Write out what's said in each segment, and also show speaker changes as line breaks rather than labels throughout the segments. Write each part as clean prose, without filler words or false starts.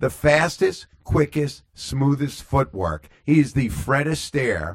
the fastest, quickest, smoothest footwork. He's the Fred Astaire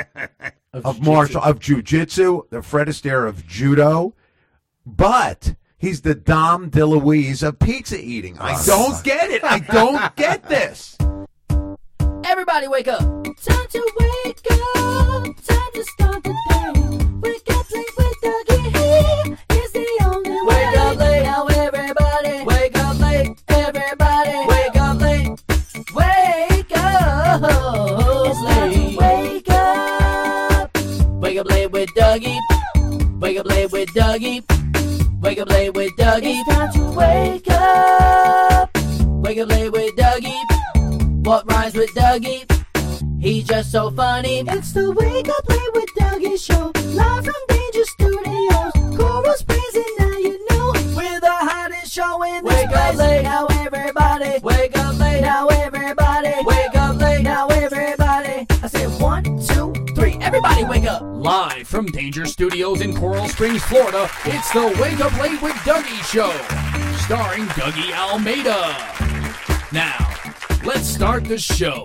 of jiu-jitsu, the Fred Astaire of judo, but he's the Dom DeLuise of pizza eating. I don't get it. I don't get this.
Everybody wake up.
Time to wake up. Time to start the day. Wake up, play with Dougie. He is the only way.
Wake up late.
Now everybody.
Wake up late.
Everybody.
Wake up late.
Wake up. It's time to wake up.
Wake up late with Dougie. Wake up late with Dougie. Wake up late with Dougie.
It's time to wake up.
Wake up late with Dougie. What rhymes with Dougie? He's just so funny.
It's the Wake Up Play with Dougie show. Live from Danger Studios. Coral Springs and now you know.
We're the hottest show in this
Wake up
place.
late. Now everybody.
Wake up late.
Now everybody.
Wake up late.
Now everybody. I said 1, 2, 3.
Everybody wake up.
Live from Danger Studios in Coral Springs, Florida, it's the Wake Up Late with Dougie Show, starring Dougie Almeida. Now, let's start the show.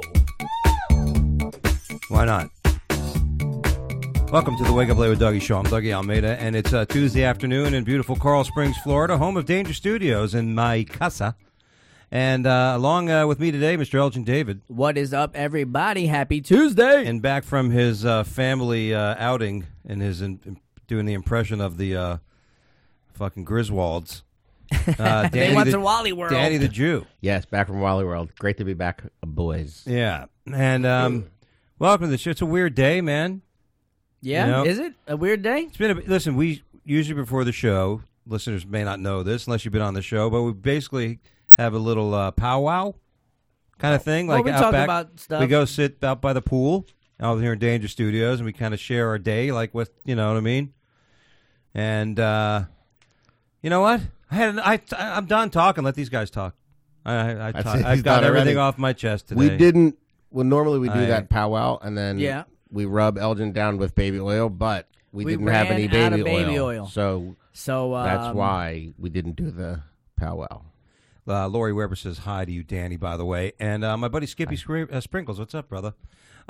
Why not? Welcome to the Wake Up Late with Dougie Show. I'm Dougie Almeida, and it's Tuesday afternoon in beautiful Coral Springs, Florida, home of Danger Studios in my casa. And along with me today, Mr. Elgin David.
What is up, everybody? Happy Tuesday.
And back from his family outing and his doing the impression of the fucking Griswolds.
They went to Wally World.
Danny the Jew.
Yes, back from Wally World. Great to be back, boys.
Yeah. And welcome to the show. It's a weird day, man.
Yeah,
You know?
is it a weird day?
It's been listen, we usually before the show, listeners may not know this unless you've been on the show, but we basically have a little powwow kind of thing.
Well,
Like
we
out
talk
back,
about stuff.
we go sit out by the pool out here in Danger Studios, and we kind of share our day, like with, you know what I mean? And you know what? I'm done talking. Let these guys talk. I've
He's
got
done
everything
already.
off my chest today.
We didn't. Well, normally we do
I-
that powwow, and then
Yeah.
we rub Elgin down with baby oil, but we didn't have
ran
any
out
baby,
of baby oil.
So
So
that's why we didn't do the powwow.
Lori Weber says hi to you, Danny, by the way. And my buddy Skippy Sprinkles. What's up, brother?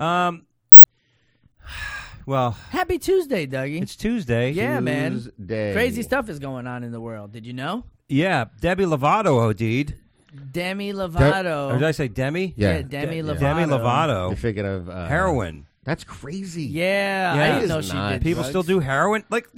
Well,
Happy Tuesday, Dougie.
it's Tuesday.
Yeah, man.
Tuesday.
Crazy stuff is going on in the world. Did you know?
Yeah, Debbie Lovato OD'd.
Demi Lovato.
Or did I say Demi?
Yeah.
Demi Lovato.
Demi
You're
Lovato.
thinking of
Heroin.
That's crazy.
Yeah,
Yeah.
I
It
didn't
is
know she
not.
did.
People
drugs.
still do heroin. Like,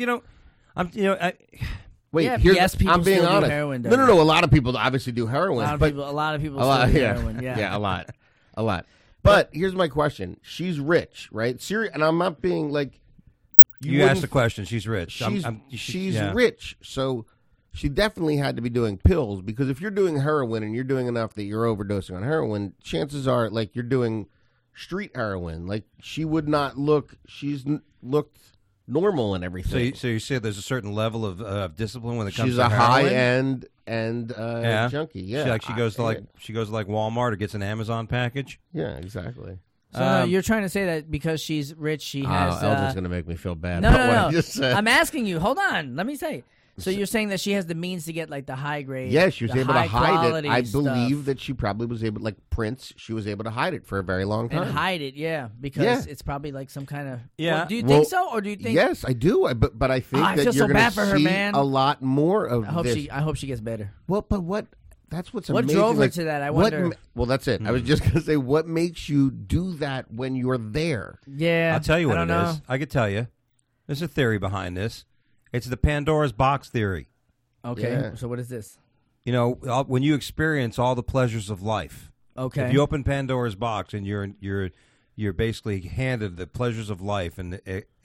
Wait,
Yeah,
here's,
yes, people
I'm being
still do
honest.
heroin,
No,
Dougie.
no. A lot of people obviously do
A
heroin,
lot of
but
people. A lot of people
a lot,
still do
yeah,
heroin. Yeah.
a lot. But here's my question: she's rich, right? And I'm not being like
you
wouldn't-
asked the question. She's rich.
She's
yeah.
rich, so she definitely had to be doing pills, because if you're doing heroin and you're doing enough that you're overdosing on heroin, chances are like you're doing street heroin. Like she would not look. Looked normal and everything.
So you say there's a certain level of discipline when it comes
She's
to
a
heroin?
high end and junkie. Yeah,
She goes to like Walmart or gets an Amazon package.
yeah, exactly.
So no, you're trying to say that because she's rich, she has.
Elgin's gonna make me feel bad.
No,
about
no,
what
no.
I just said.
I'm asking you. Hold on. Let me say. So you're saying that she has the means to get like the high grade.
Yeah, she was
the
able to hide it.
high-quality
I
stuff
believe that she probably was able, like Prince, she was able to hide it for a very long time.
and hide it. Yeah, because
Yeah.
it's probably like some kind of.
Yeah.
Well, do you
Well,
think so, or do you think?
Yes, I do. But I think
I
that
feel
you're
so
going
bad
to
for her,
see
man.
a lot more of
I hope
this.
she. I hope she gets better.
Well, but what? That's what's
What
amazing.
drove her
like,
to that? I
what
wonder.
well, that's it. I was just going to say, what makes you do that when you're there?
Yeah,
I'll tell you what
I
it
don't
is.
know.
I could tell you. There's a theory behind this. It's the Pandora's box theory.
Okay,
Yeah.
so what is this?
You know, when you experience all the pleasures of life.
Okay,
If you open Pandora's box and you're basically handed the pleasures of life and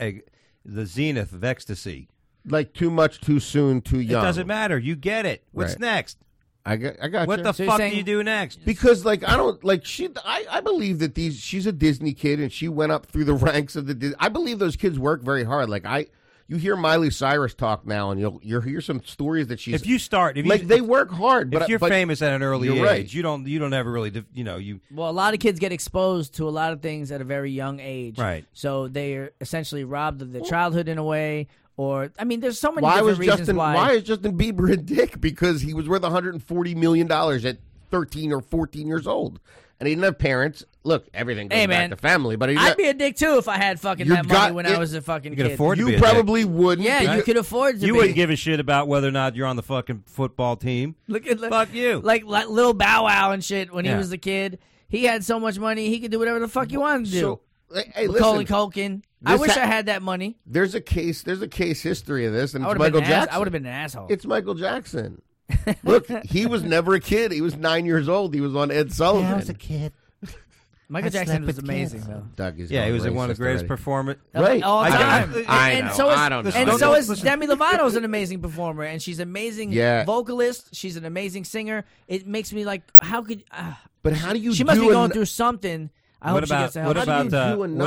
the zenith of ecstasy.
Like too much, too soon, too young.
It doesn't matter. You get it. What's
Right.
next?
I got
What
you.
the
So you're
fuck
saying-
do you do next?
Because like I don't like she. I believe that she's a Disney kid and she went up through the ranks of the. I believe those kids work very hard. Like you hear Miley Cyrus talk now, and you'll hear some stories that she's.
If you start,
they work hard, but
if you're
but
famous at an early
you're
age,
right.
you don't ever really, you.
Well, a lot of kids get exposed to a lot of things at a very young age.
Right.
So they're essentially robbed of their childhood in a way. Or, I mean, there's so many
Why
different
was
reasons
Justin?
why.
Why is Justin Bieber a dick? Because he was worth $140 million at 13 or 14 years old. And he didn't have parents. Look, everything goes
Hey,
back
man.
to family. But he
I'd be a dick too if I had fucking
You
that
got
money when
it.
I was a fucking
You could
kid.
afford to be
you
a dick.
probably wouldn't.
Yeah,
but
you could afford to
You
be.
wouldn't give a shit about whether or not you're on the fucking football team.
Look at
Fuck you.
like little Bow Wow and shit when he
Yeah.
was a kid. He had so much money, he could do whatever the fuck he wanted to do.
So, hey,
Macaulay
listen.
Culkin. I
This
wish
ha-
I had that money.
There's a case history of this, and
I
it's
would
Michael
have been
Jackson.
I would have been an asshole.
It's Michael Jackson. Look, he was never a kid. He was 9 years old. He was on Ed Sullivan.
kid.
Michael Jackson was amazing though.
Doug is
Yeah, he
going
was one of
racist
the greatest
already.
performers.
Right.
All the
I
time.
get it.
And so is,
I don't know.
And
Don't-
so is
listen.
Demi Lovato's an amazing performer, and she's an amazing
Yeah.
vocalist. She's an amazing singer. It makes me like, how could
But how do you
she must
do
be going
an-
through something? I hope
What
she
about
gets the
what
help.
How do
about
you do enough?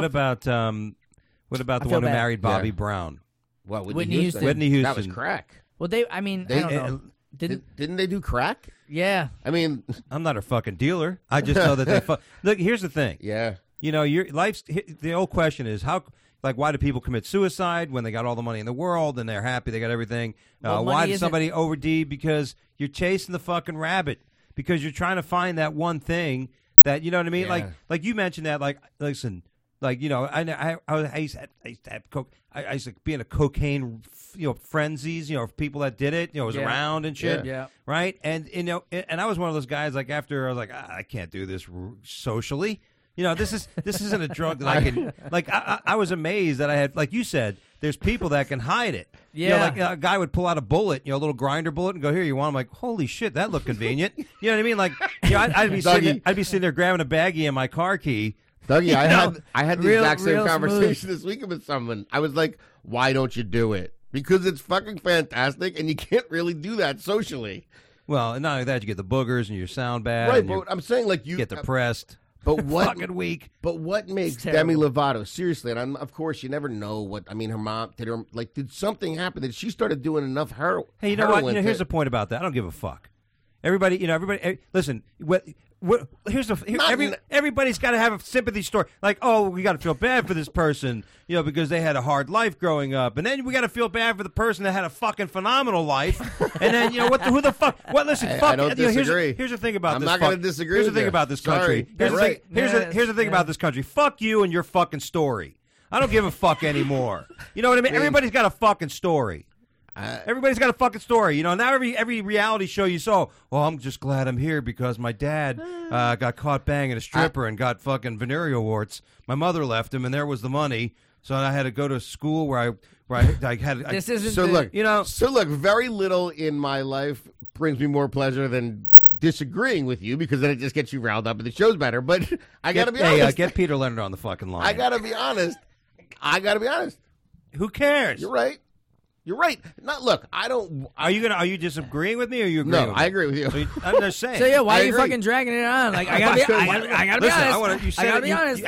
what about
I
the
feel
one who
bad.
married Bobby
Yeah.
Brown?
What,
Whitney Houston.
Whitney
That was
Houston.
crack.
Well, I mean, I don't know.
Didn't they do crack?
Yeah.
I mean,
I'm not a fucking dealer. I just know that they look. Here's the thing.
yeah.
You know, your life's the old question is how. Like, why do people commit suicide when they got all the money in the world and they're happy they got everything?
Well,
Why
money
does
isn't-
somebody OD? Because you're chasing the fucking rabbit. Because you're trying to find that one thing that you know what I mean.
Yeah.
Like you mentioned that. Like, listen, like you know, I used to have coke. I used to be in a cocaine, frenzies. People that did it. Was
Yeah.
around and shit.
Yeah.
Right. And and I was one of those guys. Like after I was like, I can't do this socially. This isn't a drug that I can like. I was amazed that I had, like you said, there's people that can hide it.
Yeah.
Like a guy would pull out a bullet, a little grinder bullet, and go, here, you want? I'm like, holy shit, that looked convenient. You know what I mean? Like, I'd be sitting there grabbing a baggie and my car key.
Dougie, I had the
real-
exact same
real
conversation this weekend with someone. I was like, why don't you do it? Because it's fucking fantastic, and you can't really do that socially.
Well, and not only that, you get the boogers and you sound bad.
Right,
and you
but I'm saying, like, you
get depressed.
But what
Fucking weak.
But what makes
terrible.
Demi Lovato seriously? And of course, you never know what. I mean, her mom did something happen that she started doing enough heroin?
Hey, you know what? Here's the point about that. I don't give a fuck. Everybody, listen. Everybody's got to have a sympathy story. Like, oh, we got to feel bad for this person, because they had a hard life growing up, and then we got to feel bad for the person that had a fucking phenomenal life, and then who the fuck? What? Listen, fuck.
I don't disagree.
Here's the thing about
I'm
this.
not going to disagree.
Here's the
with
thing
you.
about this
Sorry.
country. Here's
You're
the
right.
thing. Here's the thing about this country. Fuck you and your fucking story. I don't give a fuck anymore. You know what I mean? Everybody's got a fucking story. Everybody's got a fucking story, Now every reality show you saw, well, I'm just glad I'm here because my dad got caught banging a stripper and got fucking venereal warts. My mother left him, and there was the money, so I had to go to school where I had.
This isn't
So
the,
look, very little in my life brings me more pleasure than disagreeing with you, because then it just gets you riled up and the show's better. But I got to be honest.
Get Peter Leonard on the fucking line.
I got to be honest.
Who cares?
You're right. You're right. Not look. I don't.
Are you disagreeing with me, or are you agreeing?
No,
with
I
me?
agree with you.
So I'm just saying.
So yeah, why
I
are you
agree.
fucking dragging it on? Like I gotta be honest. I gotta be honest.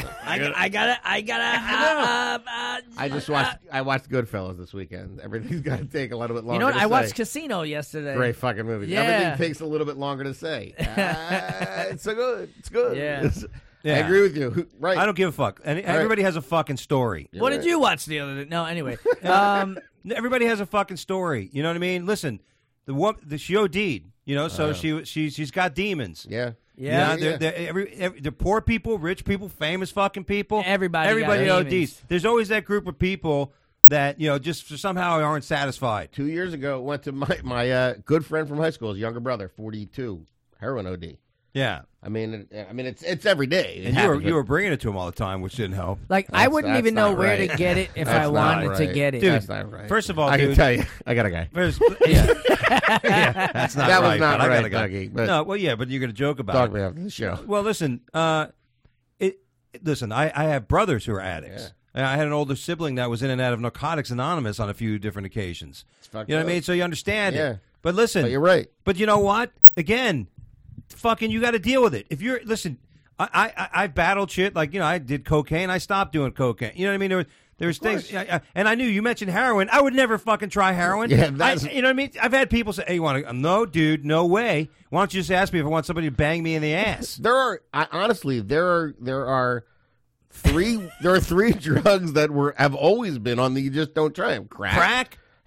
I watched Goodfellas this weekend. Everything's got to take a little bit longer.
You know what?
to
I watched
say.
Casino yesterday.
Great fucking movie.
Yeah.
Everything takes a little bit longer to say. It's so good. It's good.
Yeah.
Yeah.
I agree with you. Right.
I don't give a fuck. And everybody has a fucking story.
What did you watch the other day? No, anyway.
Everybody has a fucking story. You know what I mean? Listen, she OD'd. So she's got demons.
Yeah.
Yeah.
They're poor people, rich people, famous fucking people.
Everybody got
ODs.
demons.
There's always that group of people that just somehow aren't satisfied.
2 years ago, went to my good friend from high school, his younger brother, 42, heroin OD.
Yeah,
I mean, it's every day. It
and
happens,
you were bringing it to him all the time, which didn't help.
Like I wouldn't
that's
even know
not
where
right.
to get it if
That's
I
not
wanted to
right.
get it.
Dude,
That's not right.
First of all,
I
dude,
can tell you, I got a guy.
First, yeah, that's not
That was
right.
not
but I
right,
got a guy.
Dougie, but-
No, well, yeah, but you're going to joke about
Talk
it.
me after the show.
Well, listen, listen. I have brothers who are addicts. I had an older sibling that was in and out of Narcotics Anonymous on a few different occasions.
fucked
You know what I
up.
mean? So you understand
Yeah.
it. But listen,
But you're right.
But you know what? Again, fucking, you got to deal with it. If you're listen, I battled shit like I did cocaine. I stopped doing cocaine. You know what I mean? There's things, and I knew you mentioned heroin. I would never fucking try heroin.
Yeah, that's-
you know what I mean? I've had people say, "Hey, you want to?" No, dude, no way. Why don't you just ask me if I want somebody to bang me in the ass?
There are honestly there are three drugs that have always been on the you just don't try them. Crack,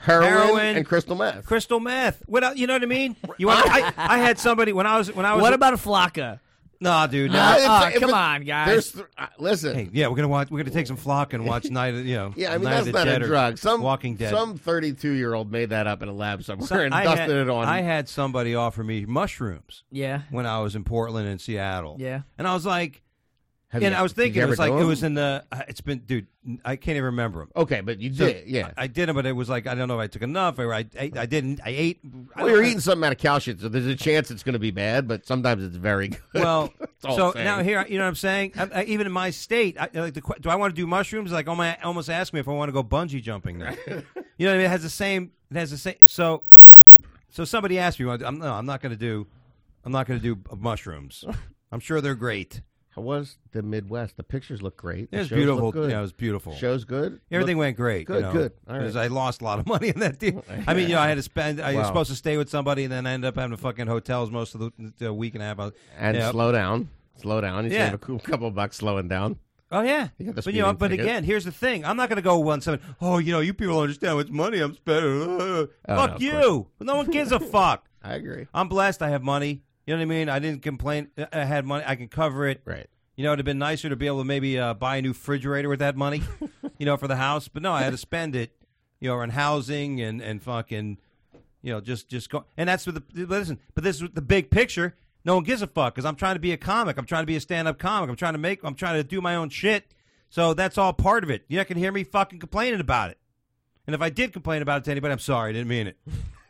Heroin and crystal meth.
Crystal meth. What? You know what I mean? You want? I had somebody when I was.
What about a Flocka?
Nah, dude. No.
Come on, guys.
Listen.
Hey, yeah, we're gonna take some flock and watch Night of
Yeah, I mean
Night
that's
of the
not a
Dead or
drug. Some
Walking Dead.
Some 32-year-old made that up in a lab somewhere and dusted it on.
I had somebody offer me mushrooms.
Yeah.
When I was in Portland and Seattle.
Yeah.
And I was like,
And
I was thinking it was like it was in the. It's been, dude. I can't even remember them.
Okay, but you did, yeah.
I did it, but it was like I don't know if I took enough or I didn't. I ate.
Well, you're eating something out of cow shit, so there's a chance it's going to be bad, but sometimes it's very good.
Well,
all
so
I'm saying.
now here, you know what I'm saying? Even in my state, do I want to do mushrooms? Like, almost ask me if I want to go bungee jumping now. You know what I mean? It has the same. So somebody asked me, I'm not going to do mushrooms. I'm sure they're great.
How was the Midwest? The pictures look great.
It was
shows
beautiful.
look good.
Yeah, it was beautiful.
Show's good.
Everything went great.
Good, good. All right.
Because I lost a lot of money in that deal. I mean, I had to spend. I was supposed to stay with somebody, and then I ended up having to fucking hotels most of the week and a half.
And slow down. You save a couple bucks slowing down.
Oh yeah, but again, here's the thing: I'm not going to go once. Oh, you people don't understand how much money I'm spending. Fuck you! No one gives a fuck.
I agree.
I'm blessed. I have money. You know what I mean? I didn't complain. I had money. I can cover it.
Right.
You know, it'd have been nicer to be able to maybe buy a new refrigerator with that money, for the house. But no, I had to spend it, on housing and fucking, just go. And that's what listen. But this is the big picture. No one gives a fuck because I'm trying to be a comic. I'm trying to be a stand-up comic. I'm trying to do my own shit. So that's all part of it. You're not gonna hear me fucking complaining about it. And if I did complain about it to anybody, I'm sorry. I didn't mean it.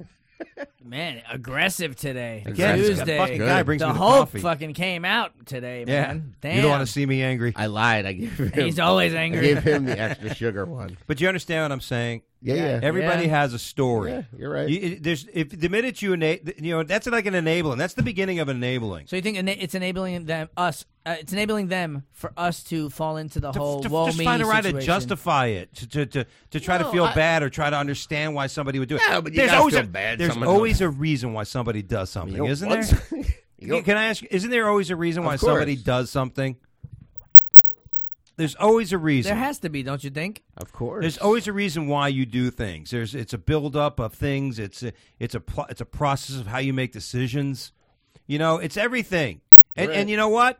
Man, aggressive today.
Again,
Tuesday.
fucking guy brings
the
me the
Hulk
coffee.
fucking came out today,
Yeah.
man. Damn.
You don't want to see me angry.
I lied. I gave him.
He's always
I
angry.
gave him the extra sugar one.
But you understand what I'm saying?
Yeah.
Everybody has a story.
Yeah, you're right.
If the minute you that's like an enabling. That's the beginning of enabling.
So you think it's enabling them, it's enabling them for us to fall into the whole woe
just
me
find a right to
situation.
justify it, to try to feel bad or try to understand why somebody would do it.
No, but you
there's
gotta
always
feel bad.
There's
Someone
always a reason why somebody does something, isn't there? Can I ask? Isn't there always a reason why somebody does something? There's always a reason.
There has to be, don't you think?
Of course.
There's always a reason why you do things. It's a buildup of things. It's a process of how you make decisions. It's everything. And you know what?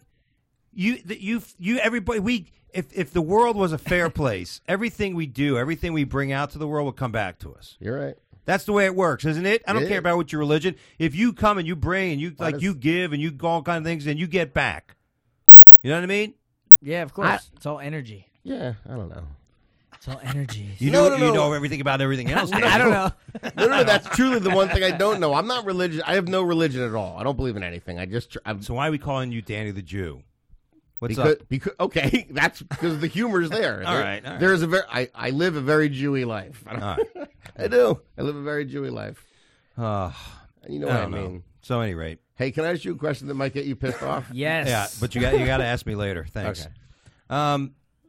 Everybody. If the world was a fair place, everything we do, everything we bring out to the world will come back to us.
You're right.
That's the way it works, isn't it? I don't care about what your religion. If you come and you bring and you give and you go all kind of things, then you get back. You know what I mean?
Yeah, of course. It's all energy.
Yeah, I don't know.
It's all energy.
You know everything about everything else.
I don't know.
No, that's truly the one thing I don't know. I'm not religious. I have no religion at all. I don't believe in anything.
So why are we calling you Danny the Jew? What's up?
Because okay, that's because the humor is there.
All right.
There's I live a very Jewy life. I do. I live a very Jewy life. You know what I mean.
So at any rate.
Hey, can I ask you a question that might get you pissed off?
Yes.
Yeah, but you got to ask me later. Thanks.
Okay.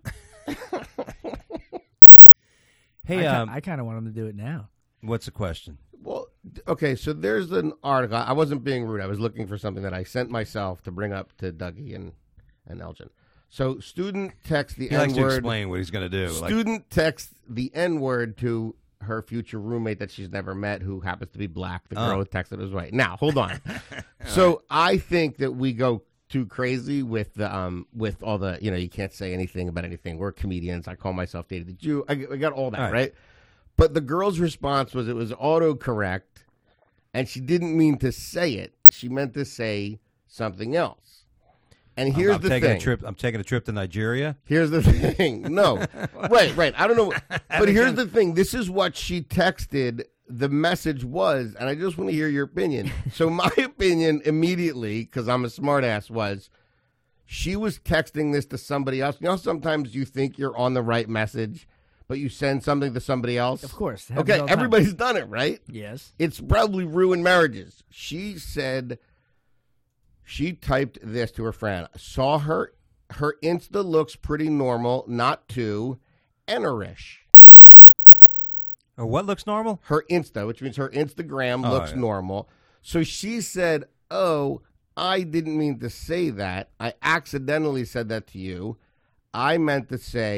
Hey,
I kind of want him to do it now.
What's the question?
Well, okay, so there's an article. I wasn't being rude. I was looking for something that I sent myself to bring up to Dougie and Elgin. So student texts the
He likes to
N-word.
explain what he's going to do.
Student texts the N-word to her future roommate that she's never met, who happens to be black. The girl who texted was white. Now, hold on. So I think that we go too crazy with all the, you can't say anything about anything. We're comedians. I call myself Dated the Jew. I got all that, right? But the girl's response was it was autocorrect, and she didn't mean to say it. She meant to say something else. And here's the thing.
I'm taking a trip to Nigeria.
Here's the thing. No. Right. I don't know. But here's the thing. This is what she texted. The message was, and I just want to hear your opinion. So my opinion immediately, because I'm a smartass, was she was texting this to somebody else. Sometimes you think you're on the right message, but you send something to somebody else.
Of course.
Okay, everybody's done it, right?
Yes.
It's probably ruined marriages. She said she typed this to her friend. Saw her Insta looks pretty normal, not too ennerish.
Or what looks normal?
Her Insta, which means her Instagram looks normal. So she said, "Oh, I didn't mean to say that. I accidentally said that to you. I meant to say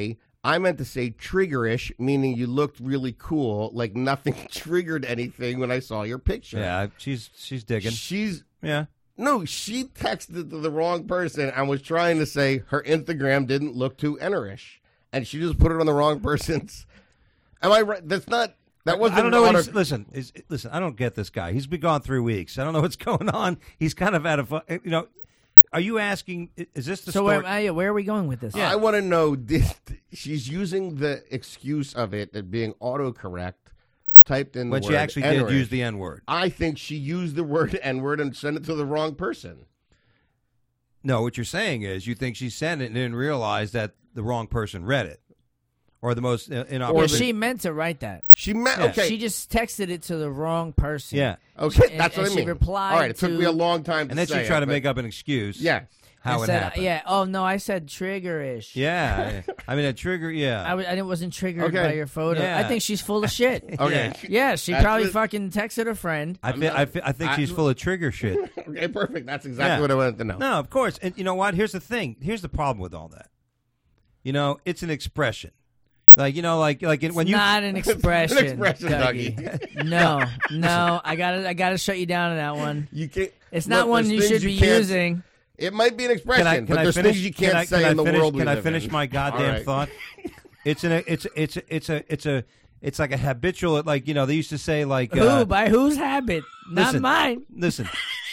I meant to say triggerish, meaning you looked really cool, like nothing triggered anything when I saw your picture.
Yeah, she's digging. Yeah.
No, she texted to the wrong person and was trying to say her Instagram didn't look too ennerish, and she just put it on the wrong person's. Am I right? That wasn't.
I don't know. Listen. I don't get this guy. He's been gone 3 weeks. I don't know what's going on. He's kind of out of. Are you asking? Is this the story?
So where are we going with this?
Yeah. I want to know. She's using the excuse of it being autocorrect, typed in the
when
word
she actually
N-word.
did use the N-word.
I think she used the word N-word and sent it to the wrong person.
No, what you're saying is you think she sent it and didn't realize that the wrong person read it, or the most inopportune.
Yeah, she meant to write that.
She meant
Yeah.
okay.
She just texted it to the wrong person.
Yeah.
Okay, that's what I
she
mean.
replied
All right, it took
to-
me a long time to
And then
say
she tried
it,
to
but-
make up an excuse.
Yes.
How
I
it
said,
happened.
yeah. Oh no, I said triggerish.
Yeah. I mean, a trigger. Yeah.
I wasn't triggered
Okay.
by your photo.
Yeah.
I think she's full of shit.
Okay.
Yeah, she
That's
probably
it.
fucking texted her friend.
I think she's full of trigger shit.
Okay, perfect. That's exactly
Yeah.
what I wanted to know.
No, of course. And you know what? Here's the thing. Here's the problem with all that. It's an expression. Like when
It's
you
not an expression.
An expression,
Dougie. No. I gotta shut you down on that one.
You can't.
It's not
look,
one
there's
you
things
should be
can't-
using.
It might be an expression, but there's things you can't say in the world we
Can I
live
finish
in.
my
All
goddamn
right.
thought? It's like a habitual, like they used to say, like
Who? By whose habit? Not
listen.
mine.
Listen,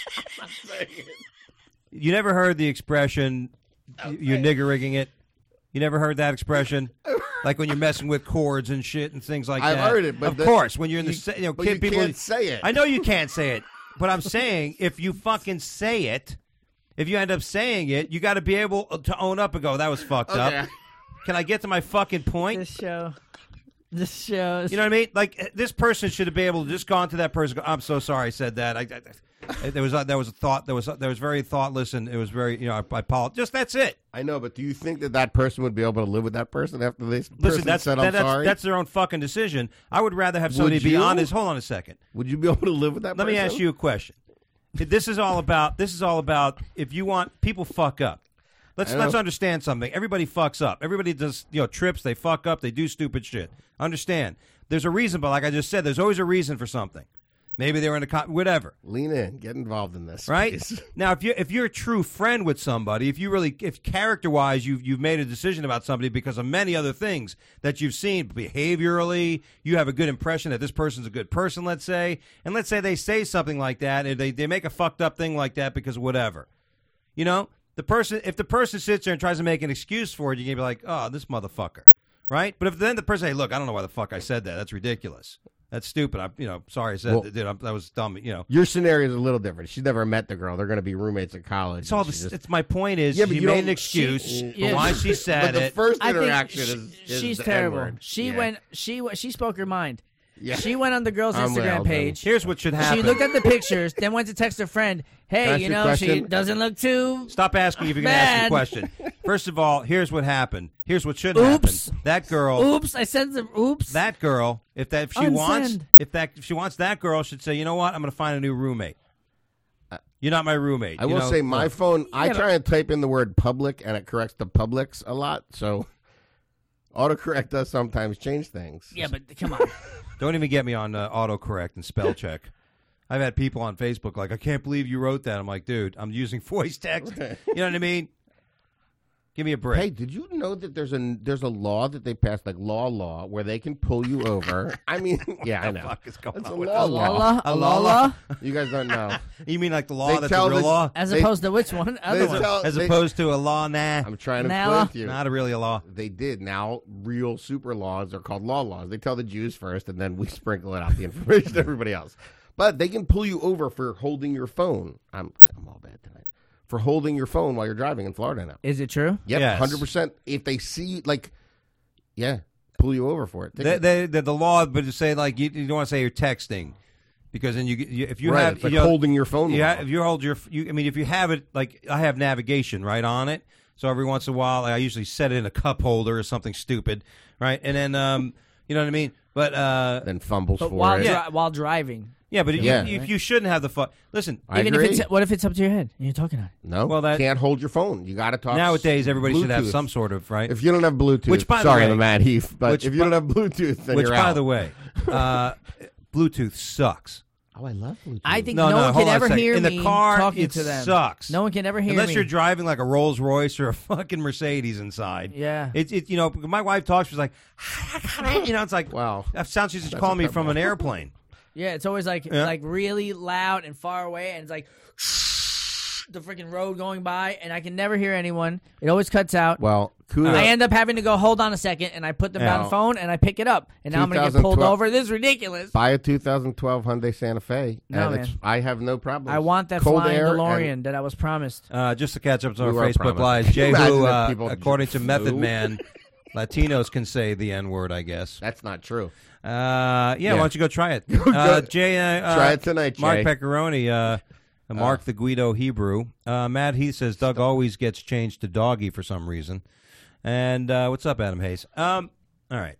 you never heard the expression "you're nigger rigging it." You never heard that expression, like when you're messing with chords and shit and things like
I've
that.
heard it, but
of course, when you're in the
but you
people
can't say it.
I know you can't say it, but I'm saying if you fucking say it, if you end up saying it, you got to be able to own up and go, "That was fucked
Okay.
up." Can I get to my fucking point?
This show. Is...
You know what I mean? Like this person should have been able to just gone to that person. Go, I'm so sorry I said that. There was a thought. There was very thoughtless, and it was very I apologize. Just that's it.
I know, but do you think that person would be able to live with that person after this person
Listen, that's
said, "I'm sorry"?
that's their own fucking decision. I would rather have somebody
Would
be
you?
honest. Hold on a second.
Would you be able to live with that
Let
person?
me ask you a question. This is all about if you want people fuck up. Let's understand something. Everybody fucks up. Everybody does trips. They fuck up. They do stupid shit. Understand? There's a reason, but like I just said, there's always a reason for something. Maybe they were in a whatever.
Lean in, get involved in this,
Right
please.
now, if you're a true friend with somebody, if character wise you've made a decision about somebody because of many other things that you've seen behaviorally, you have a good impression that this person's a good person. Let's say they say something like that, and they make a fucked up thing like that because of whatever. If the person sits there and tries to make an excuse for it, you can be like, "Oh, this motherfucker," right? But if then the person, "Hey, look, I don't know why the fuck I said that. That's ridiculous. That's stupid. Sorry I said that. Dude, that was dumb.
Your scenario is a little different. She's never met the girl. They're going to be roommates in college.
It's all. It's my point is
Yeah, but
she
you
made
don't-
an excuse for
Yeah.
why she said
But the
it.
first
I think
interaction is
she's
the
terrible.
N-word.
She
Yeah.
went. She spoke her mind.
Yeah.
She went on the girl's
I'm
Instagram
well,
page.
Here's what should happen.
She looked at the pictures, then went to text her friend.
Can I
Hey,
ask
you
you a
know, she
question?
doesn't look too.
Stop asking if you're going to ask me a
Bad.
question. First of all, here's what happened. Here's what should
Oops.
happen. That girl.
Oops, I said some. Oops.
That girl. If she wants.
Unsend.
If she wants that girl, should say, "You know what? I'm going to find a new roommate. You're not my roommate."
I will say my phone, I
Yeah,
try and type in the word public, and it corrects the publics a lot, so autocorrect does sometimes change things.
Yeah, but come on.
Don't even get me on autocorrect and spell check. I've had people on Facebook like, "I can't believe you wrote that." I'm like, dude, I'm using voice text. You know what I mean? Give me a break.
Hey, did you know that there's a law that they passed, like law, where they can pull you over? I mean, yeah, I know.
fuck is going
It's a
on with
law.
Alala,
A
Alala,
You guys don't know.
You mean like the law
They
that's
tell
a real
the-
law?
as
They-
opposed to which one? Other one.
As opposed to a law, nah.
I'm trying to
Nala?
explain to you.
Not a really a law.
They did. Now, real super laws are called laws. They tell the Jews first, and then we sprinkle it out the information to everybody else. But they can pull you over for holding your phone. I'm all bad tonight. For holding your phone while you're driving in Florida now.
Is it true?
Yep,
Yes.
100%. If they see, pull you over for it.
The law, but to say like you don't want to say you're texting, because then if you
right,
have
it's like holding your phone.
if you hold if you have it, like I have navigation right on it, so every once in a while I usually set it in a cup holder or something stupid, right, and then you know what I mean. But
then fumbles
But
for
while
it.
Yeah.
while driving.
Yeah, but
Yeah.
you shouldn't have the fun. Listen,
I
Even
agree.
if it's what if it's up to your head and you're talking on it?
No,
Well, that-
can't hold your phone. You got to talk.
nowadays everybody should have
Bluetooth.
some sort of right.
If you don't have Bluetooth,
Which, by the
sorry,
way-
I'm a mad Heath, but
which
if you
by-
don't have Bluetooth, then
Which,
you're
by
out.
the way, Bluetooth sucks.
Oh, I love Bluetooth.
I think
No,
no,
no,
one
hold
can
on a
ever
second.
hear
In the
me
car,
talking
it
to them.
sucks.
No one can ever hear
Unless
me.
you're driving like a Rolls Royce or a fucking Mercedes inside.
Yeah.
It you know, my wife talks, she's like, you know, it's like,
Wow.
that sounds she's just
That's
calling me
a
from an airplane.
Yeah, it's always like
Yeah.
really loud and far away, and it's like the freaking road going by, and I can never hear anyone. It always cuts out.
Well, kudos.
I end up having to go, hold on a second, and I put them down
Yeah.
the phone, and I pick it up, and now I'm going to get pulled
2012
over. This is ridiculous.
buy a 2012 Hyundai Santa Fe.
No,
and
man.
I have no problem.
I want that
Cold
flying
air
DeLorean that I was promised.
Just to catch up on our
We were
Facebook
promised.
Live,
Can you imagine
Jehu,
if people
according to
just
Method
flew?
Man, Latinos can say the N word, I guess.
That's not true.
Why don't you go try it? Jay,
Try it tonight,
Mark
Jay.
Pepperoni, Mark the Guido Hebrew. Matt Heath says Doug always gets changed to doggy for some reason. And what's up, Adam Hayes? All right.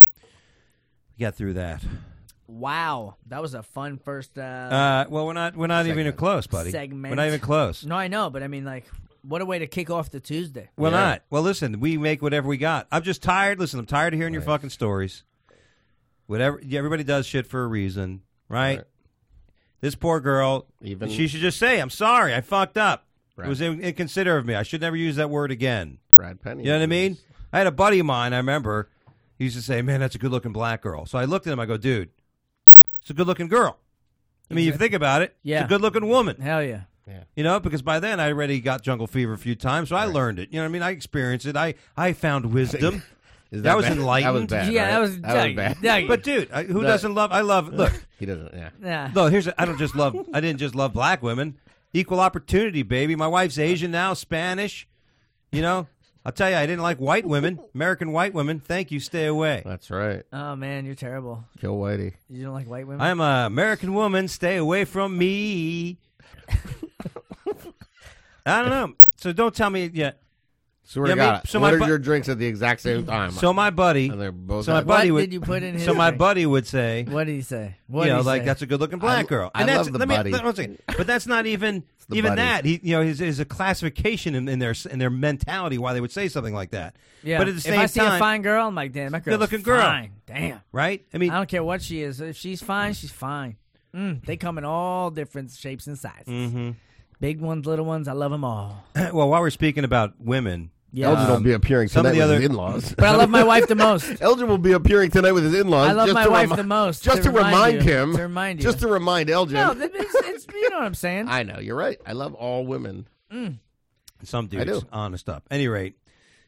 We got through that.
Wow, that was a fun first
Well, we're not even close, buddy.
segment.
We're not even close.
No, I know, but I mean, like, what a way to kick off the Tuesday.
We're
Yeah.
not. Well, listen, we make whatever we got. I'm just tired. Listen, I'm tired of hearing your fucking stories. Whatever. Everybody does shit for a reason, right?
Right.
This poor girl,
Even-
she should just say, I'm sorry, I fucked up.
Right.
It was inconsiderate of me. I should never use that word again.
Brad Penny.
You know what I mean? I had a buddy of mine, I remember, he used to say, man, that's a good-looking black girl. So I looked at him, I go, dude, it's a good-looking girl. I mean, if you think about it,
Yeah.
it's a good-looking woman.
Hell yeah.
You know, because by then I already got jungle fever a few times, so I learned it. You know what I mean? I experienced it. I found wisdom.
Is
that was
bad?
enlightened.
That was bad.
Yeah,
right?
that was Dougie.
bad.
Dougie.
But dude, who doesn't love? I love. Look,
He doesn't. Yeah.
Yeah.
no. I don't just love. I didn't just love black women. Equal opportunity, baby. My wife's Asian now, Spanish. You know, I'll tell you, I didn't like white women, American white women. Thank you. Stay away.
That's right.
Oh man, you're terrible.
Kill Whitey.
You don't like white women?
I'm an American woman. Stay away from me. I don't know. So don't tell me. Yeah.
Swear
Yeah,
to
I mean,
God.
so
what
my
are
bu-
your drinks at the exact same time?
So my buddy.
and they're both.
So my
at-
buddy
what
would.
did you put in his
So my
drink?
buddy would say.
What did he say? What
You
did
know,
he
like
say?
that's a good-looking black girl.
I
And that's,
love the
let me,
buddy.
let me- one second. But that's not even
the
even
buddy.
that. He, you know, is a classification in their mentality why they would say something like that.
Yeah.
But at the same
if I see
time,
a fine girl, I'm like, damn, that girl's
Good-looking girl.
fine. Damn.
right? I mean,
I don't care what she is. If she's fine, she's fine. They come in all different shapes and sizes.
Mm-hmm.
Big ones, little ones. I love them all.
well, while we're speaking about women,
Yeah.
Elgin will be appearing
some
tonight
of the
with
other-
his in-laws.
But I love my wife the most.
Elgin will be appearing tonight with his in-laws.
I love
just
my
to
wife the most.
Just to remind
you,
him.
To remind you.
Just to remind Elgin.
No, it's you know what I'm saying.
I know. You're right. I love all women.
some dudes,
do.
honest up. Any rate,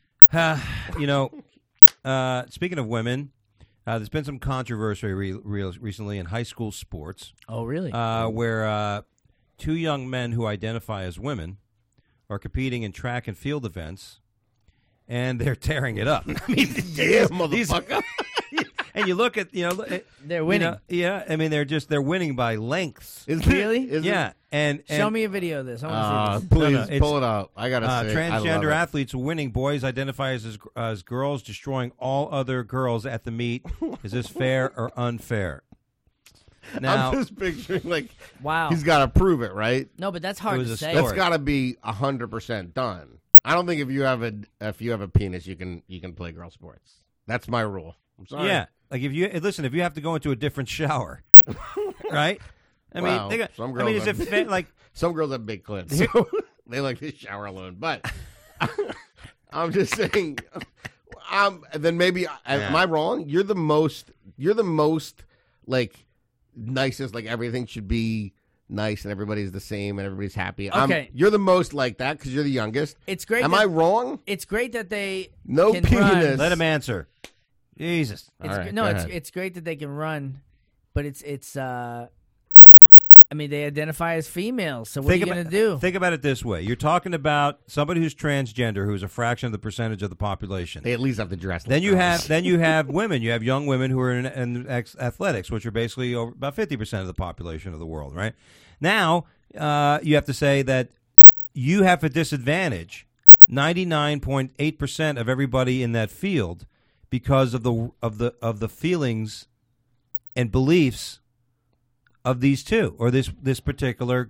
you know, speaking of women, there's been some controversy recently in high school sports.
Oh, really?
Where two young men who identify as women are competing in track and field events, and they're tearing it up. I mean,
Yeah,
these-
motherfucker.
and you look at
They're winning.
yeah. I mean, they're winning by lengths.
Is
Really?
It? Is
Yeah, and
Show me a video of this. I want to see this.
Please
No, it's-
pull it up. I gotta say, I love
transgender
it.
athletes winning. Boys identify as girls, destroying all other girls at the meet. Is this fair or unfair? Now,
I'm just picturing like
Wow.
he's got to prove it, right?
No, but that's hard
It was
to
a
say.
story.
That's got to be 100% done. I don't think if you have a penis, you can play girl sports. That's my rule. I'm sorry.
yeah, like if you have to go into a different shower, right? I mean,
Wow, some
I mean,
girls
is it
have-
like?
Some girls have big clits, so they like to shower alone. But I'm just saying. Then maybe am I wrong? You're the most like nicest. Like everything should be nice and everybody's the same and everybody's happy.
Okay.
You're the most like that because you're the youngest.
It's great.
Am
that,
I wrong?
It's great that they
No
can
penis.
run.
Let him answer. Jesus.
It's,
All right,
no,
go
it's
ahead.
it's great that they can run, but it's. I mean, they identify as females. So what are you going to do?
Think about it this way: you're talking about somebody who's transgender, who's a fraction of the percentage of the population.
They at least have to dress.
Then
like
you
girls.
have women. You have young women who are in athletics, which are basically about 50% of the population of the world. Right now, you have to say that you have a disadvantage. 99.8% of everybody in that field, because of the feelings and beliefs of these two, or this particular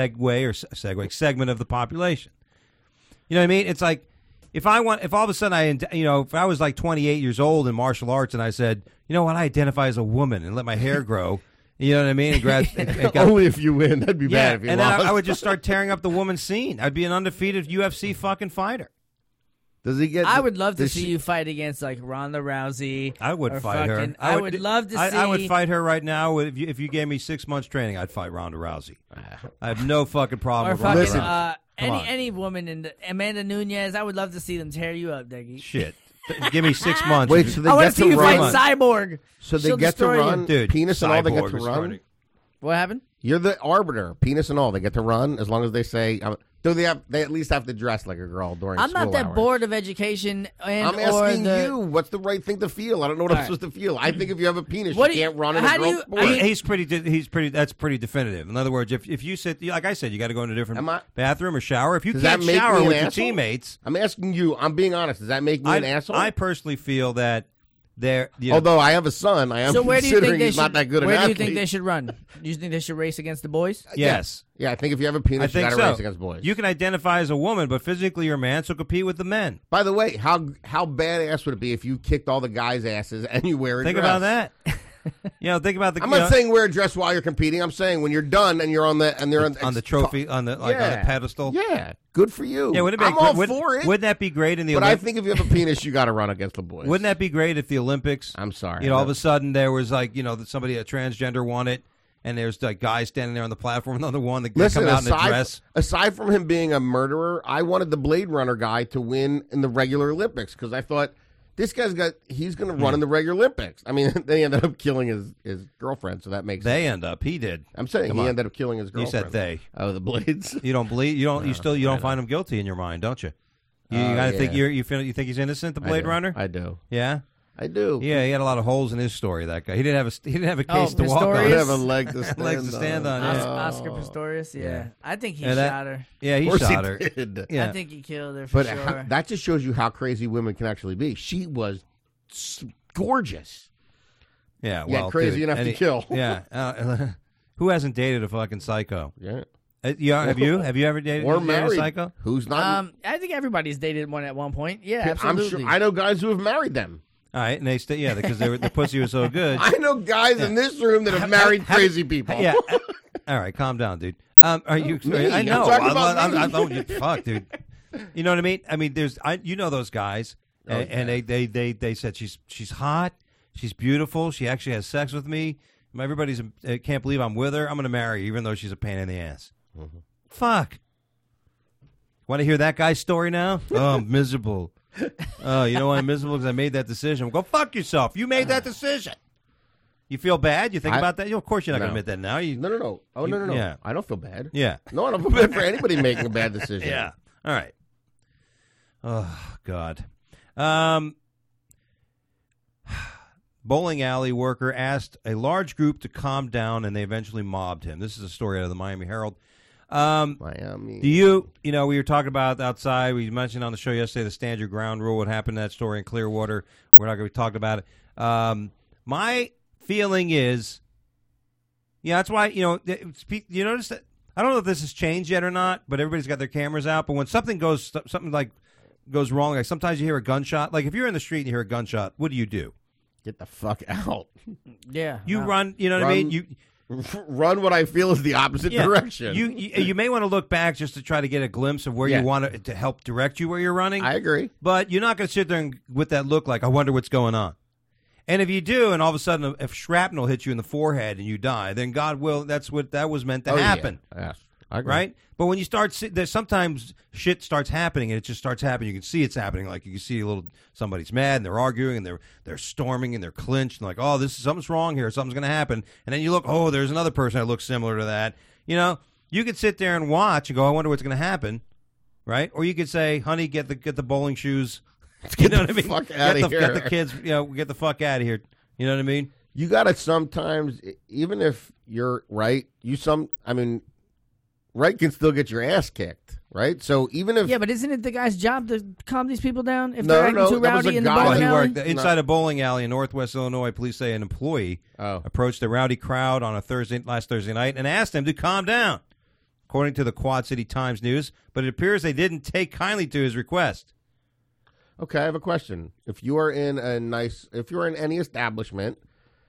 segment of the population. You know what I mean? It's like if all of a sudden if I was like 28 years old in martial arts and I said, you know what, I identify as a woman and let my hair grow. You know what I mean?
Only if you win. That'd be bad if you
and
lost.
then I would just start tearing up the women's scene. I'd be an undefeated UFC fucking fighter.
Does he get?
I would love to see you fight against like Ronda Rousey.
I would fight her.
I would love to see.
I would fight her right now. If you gave me 6 months training, I'd fight Ronda Rousey. I have no fucking problem
Or
with Ronda
fucking
Rousey.
any woman in Amanda Nunes. I would love to see them tear you up, Dougie.
Shit. Give me 6 months.
Wait, so they
I want
get
to see you
run.
fight Cyborg.
So they
She'll
get to
destroy you.
run,
Dude,
penis and all. They get
Cyborg
to
was
run.
starting.
What happened?
You're the arbiter, penis and all. They get to run as long as they say. Do they have? They at least have to dress like a girl during.
I'm not
school
that
hours.
bored of education. And
I'm asking
or the,
you, what's the right thing to feel? I don't know what I'm
All right.
supposed to feel. I think if you have a penis,
What
you
do you-
can't run in
how
a
do
girl
you-
sport.
I mean-
He's pretty. That's pretty definitive. In other words, if you sit, like I said, you got to go in a different
Am I-
bathroom or shower. If you
Does
can't
that make
shower
me an
with your
asshole?
teammates,
I'm asking you. I'm being honest. Does that make me an asshole?
I personally feel that they're.
Although I have a son, I am
So where do you
considering
think they
he's
should?
not that good an
Where do you
athlete.
think they should run? Do you think they should race against the boys?
yes.
Yeah, I think if you have a
I
penis, you
think
got to
so.
race against boys.
You can identify as a woman, but physically you're a man, so compete with the men.
By the way, how badass would it be if you kicked all the guys' asses and you wear a
Think
dress?
about that. Think about the.
I'm not saying wear a dress while you're competing. I'm saying when you're done and you're on the
on the trophy on the on the pedestal.
Yeah, good for you.
Yeah, wouldn't it be,
I'm all
would,
for it.
Wouldn't that be great in the
but I
Olympics?
think if you have a penis, you got to run against the boys.
Wouldn't that be great if the Olympics?
I'm sorry.
You know, all of a sudden there was like, somebody, a transgender won it, and there's like guys standing there on the platform, another one that
Listen,
come out in a dress.
aside from him being a murderer, I wanted the Blade Runner guy to win in the regular Olympics because I thought this guy's he's going to run in the regular Olympics. I mean, they ended up killing his girlfriend, so that makes sense.
He did.
I'm saying
Come
he
on.
ended up killing his
You
girlfriend.
said they.
Oh, the Blades.
You don't believe? You don't find him guilty in your mind, don't you? You gotta think you think he's innocent, the Blade Runner?
I do.
Yeah.
I do.
Yeah, he had a lot of holes in his story. That guy. He didn't have a case to walk
I
on.
Pistorius?
have a leg to stand
Legs to stand on. Yeah.
Oscar Pistorius. Yeah. I think he
Yeah, that-
shot her.
Yeah, he
Of course
shot her.
did.
Yeah.
I think he killed her for
But
sure.
that just shows you how crazy women can actually be. She was gorgeous.
Yeah,
Yeah,
well,
crazy
dude,
enough to kill.
Yeah. Who hasn't dated a fucking psycho?
Yeah.
Have you ever dated,
Or
dated
married.
a psycho?
Who's not?
I think everybody's dated one at one point. Yeah, absolutely.
I'm sure. I know guys who have married them.
All right, and they stay. Yeah, because the pussy was so good.
I know guys in this room that have married crazy people.
Yeah. All right, calm down, dude. Are you?
Me.
I know.
I'm talking about me.
I don't. You fuck, dude. You know what I mean? I mean, you know those guys, and they said she's hot, she's beautiful, she actually has sex with me. Everybody's can't believe I'm with her. I'm going to marry her, even though she's a pain in the ass.
Mm-hmm.
Fuck. Want to hear that guy's story now? Oh, I'm miserable. Oh, you know why I'm miserable? Because I made that decision. Go fuck yourself. You made that decision. You feel bad? You think about that? Of course you're not going to admit that now.
No. Oh, no.
Yeah.
I don't feel bad.
Yeah.
No, I don't feel bad for anybody making a bad decision.
Yeah. All right. Oh, God. Bowling alley worker asked a large group to calm down, and they eventually mobbed him. This is a story out of the Miami Herald.
Miami.
Do you we were talking about outside. We mentioned on the show yesterday the stand your ground rule. What happened to that story in Clearwater? We're not going to talk about it. My feeling is, that's why you notice that. I don't know if this has changed yet or not, but everybody's got their cameras out. But when something goes wrong, like sometimes you hear a gunshot. Like if you're in the street and you hear a gunshot, what do?
Get the fuck out.
Yeah.
You run. You know what I mean? You
run what I feel is the opposite direction.
You may want to look back just to try to get a glimpse of where you want it to help direct you where you're running.
I agree.
But you're not going to sit there with that look like, I wonder what's going on. And if you do, and all of a sudden if shrapnel hits you in the forehead and you die, then God will, that was meant to happen.
Yeah. Yes, I agree.
Right? But when you start, there's sometimes shit starts happening and it just starts happening. You can see it's happening. Like you can see somebody's mad and they're arguing and they're storming and they're clinched and like, oh, something's wrong here. Something's going to happen. And then you look, oh, there's another person that looks similar to that. You could sit there and watch and go, I wonder what's going to happen. Right? Or you could say, honey, get the bowling shoes. You know what I mean?
Fuck out of here.
Get the kids, get the fuck out of here. You know what I mean?
You got to sometimes, even if you're right, right can still get your ass kicked. right? So even if
Yeah, but isn't it the guy's job to calm these people down if
No,
they're acting
no,
too
that was
rowdy
a
in the
guy.
Well,
bowling
he
alley?
worked inside a bowling alley in Northwest Illinois. Police say an employee approached a rowdy crowd on last Thursday night and asked them to calm down, according to the Quad City Times News. But it appears they didn't take kindly to his request.
Okay, I have a question. If you are in any establishment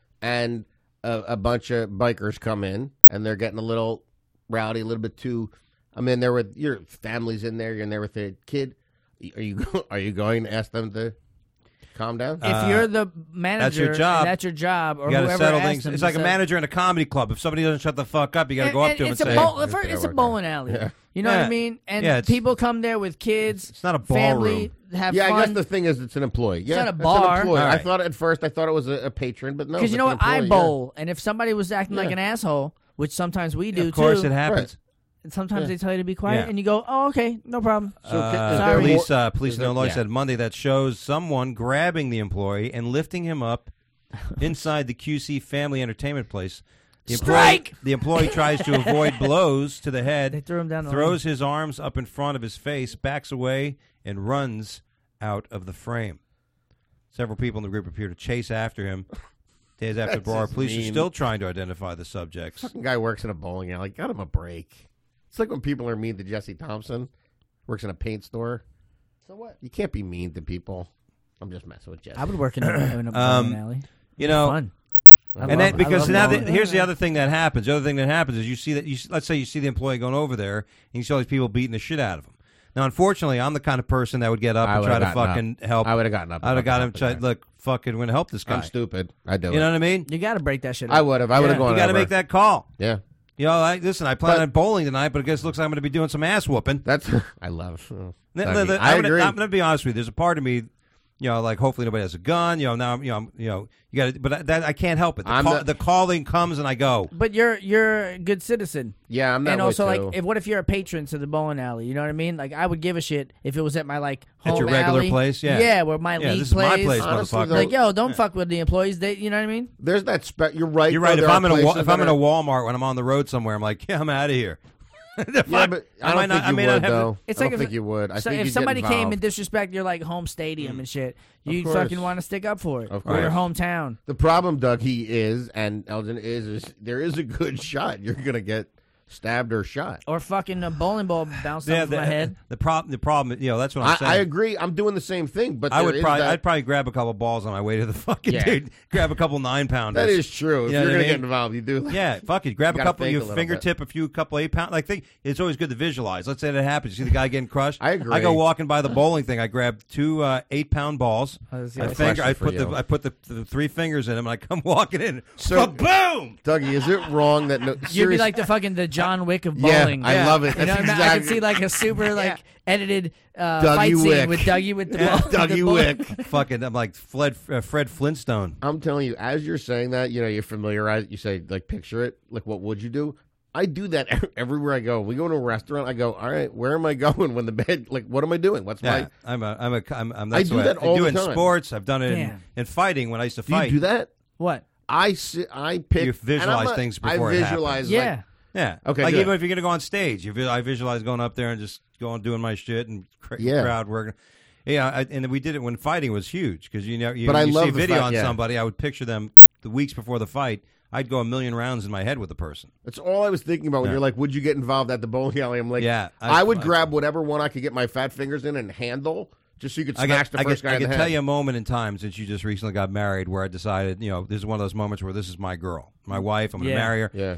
and a bunch of bikers come in and they're getting a little rowdy, a little bit too, I'm in there with your family's in there, you're in there with a kid, are you going to ask them to calm down?
If you're the manager,
that's your job.
and that's your job, or
You got to
whoever
settle
asked
things.
them
It's
to
like a
say-
manager in a comedy club. If somebody doesn't shut the fuck up, you got to go up to him and
it's a
say,
it's a bowling alley. You know what
Yeah.
I mean? And
Yeah, it's-
people come there with kids.
It's not a
family,
ballroom.
have
Yeah,
fun.
I guess the thing is, it's an employee. Yeah,
not a
it's
bar.
An employee.
All
I
right.
thought at first it was a patron, but no.
Because you
it's
know
an
what? I
employee,
bowl, and if somebody was acting like
Yeah.
an asshole, which sometimes we do
of course
too,
it happens.
and sometimes they tell you to be quiet,
Yeah.
and you go, "Oh, okay, no problem."
So, is there
sorry.
Police in Illinois
yeah.
said Monday that shows someone grabbing the employee and lifting him up inside the QC Family Entertainment Place.
Strike!
The employee tries to avoid blows to the head,
They threw him down the
throws his arms up in front of his face, backs away, and runs out of the frame. Several people in the group appear to chase after him. Days after the bar,
just
police are
mean.
still trying to identify the subjects.
Fucking guy works in a bowling alley. Got him a break. It's like when people are mean to Jesse Thompson. Works in a paint store.
So what?
You can't be mean to people. I'm just messing with Jesse.
I would work in a bowling alley.
You know,
Fun.
and then because now
bowling.
here's the other thing that happens. The other thing that happens is you see that let's say you see the employee going over there and you see all these people beating the shit out of him. Now, unfortunately, I'm the kind of person that would get up
I
and try
would've
to
gotten
fucking help.
I would have gotten up.
I would have got him.
and helped the guy.
Look, fucking, we're gonna help this guy.
I'm stupid. I do.
You know what I mean?
You got to break that shit.
I
up.
would have. I would have gone.
You got to
over.
make that call.
Yeah.
You know, listen, I plan
But-
on bowling tonight, but I guess it looks like I'm going to be doing some ass whooping.
That's. I love. I
I'm
agree.
going to be honest with you. There's a part of me, you know, like hopefully nobody has a gun. You know, now you got to, but that I can't help it. The calling comes and I go.
But you're a good citizen.
Yeah, I'm that
And
way
also,
too.
like, what if you're a patron to the bowling alley? You know what I mean? Like, I would give a shit if it was at my home
At your regular
alley.
place? Yeah.
Yeah, where my
Yeah,
league
this is my
plays.
place,
Honestly,
motherfucker.
though-
Like, yo, don't fuck with the employees. They, you know what I mean?
There's that. You're right.
You're
though,
right.
there
If
are
I'm in a
places
if I'm
that
in a
are-
Walmart when I'm on the road somewhere, I'm like, yeah, I'm out of here.
Yeah, but I don't think you would though.
It's
I
like
don't think you would. I
So
think
if
you'd
somebody
get
came
involved.
and disrespect your like home stadium and shit, you
course.
fucking want to stick up for it.
Of
Or your
course.
hometown.
The problem, Doug, and Elgin is there is a good shot. You're gonna get stabbed or shot.
Or fucking a bowling ball bounced off my head.
The problem, you know, that's what I'm saying.
I agree. I'm doing the same thing, but
I
there
would
is
probably,
that,
I'd probably grab a couple balls on my way to the fucking
Yeah.
dude. Grab a couple 9-pounders.
that is true. If
You know
you're
what I
gonna get
mean?
involved, you do.
Yeah, fuck it. Grab
You
a
gotta
couple.
think
You
a little
fingertip a few, couple 8-pound. Like, it's always good to visualize. Let's say that happens. You see the guy getting crushed.
I agree.
I go walking by the bowling thing. I grab two 8-pound balls.
I was
I
gonna
finger. I
question
put
for
the
you.
I put the 3 fingers in them, and I come walking in.
So-
boom.
Dougie, is it wrong that no?
You'd be
serious-
like the John Wick of
Yeah,
bowling.
I love it.
You know,
That's
I
exactly.
could see like a super like edited
Dougie
fight scene
Wick.
with Dougie with the ball.
Dougie Wick.
Fucking, I'm like Fred Flintstone.
I'm telling you, as you're saying that, you know, you familiarize. You say like, picture it. Like, what would you do? I do that everywhere I go. We go to a restaurant. I go, all right, where am I going when the bed? Like, what am I doing? What's
Yeah,
my?
I'm
I
that's
do
what
that all
I do
the
in
time.
sports. I've done it
Damn.
in fighting when I used to
Do you
fight.
do that?
What?
I pick.
You visualize
and I'm not-
things before
I
it
visualize.
Yeah.
Like,
Yeah.
Okay,
Like
good.
even if you're gonna go on stage, I visualize going up there and just going doing my shit and
Yeah.
crowd working. Yeah, and we did it when fighting was huge because you
But I
you
love
see a
the
video
fact-
on
yeah.
somebody. I would picture them the weeks before the fight. I'd go a million rounds in my head with the person.
That's all I was thinking about when
Yeah.
you're like, would you get involved at the bowling alley? I'm like,
Yeah,
I would grab whatever one I could get my fat fingers in and handle, just so you could smash the first guy
I
in the
can
head.
tell you a moment in time since you just recently got married where I decided, you know, this is one of those moments where this is my girl, my wife. I'm going to
Yeah.
marry her.
Yeah.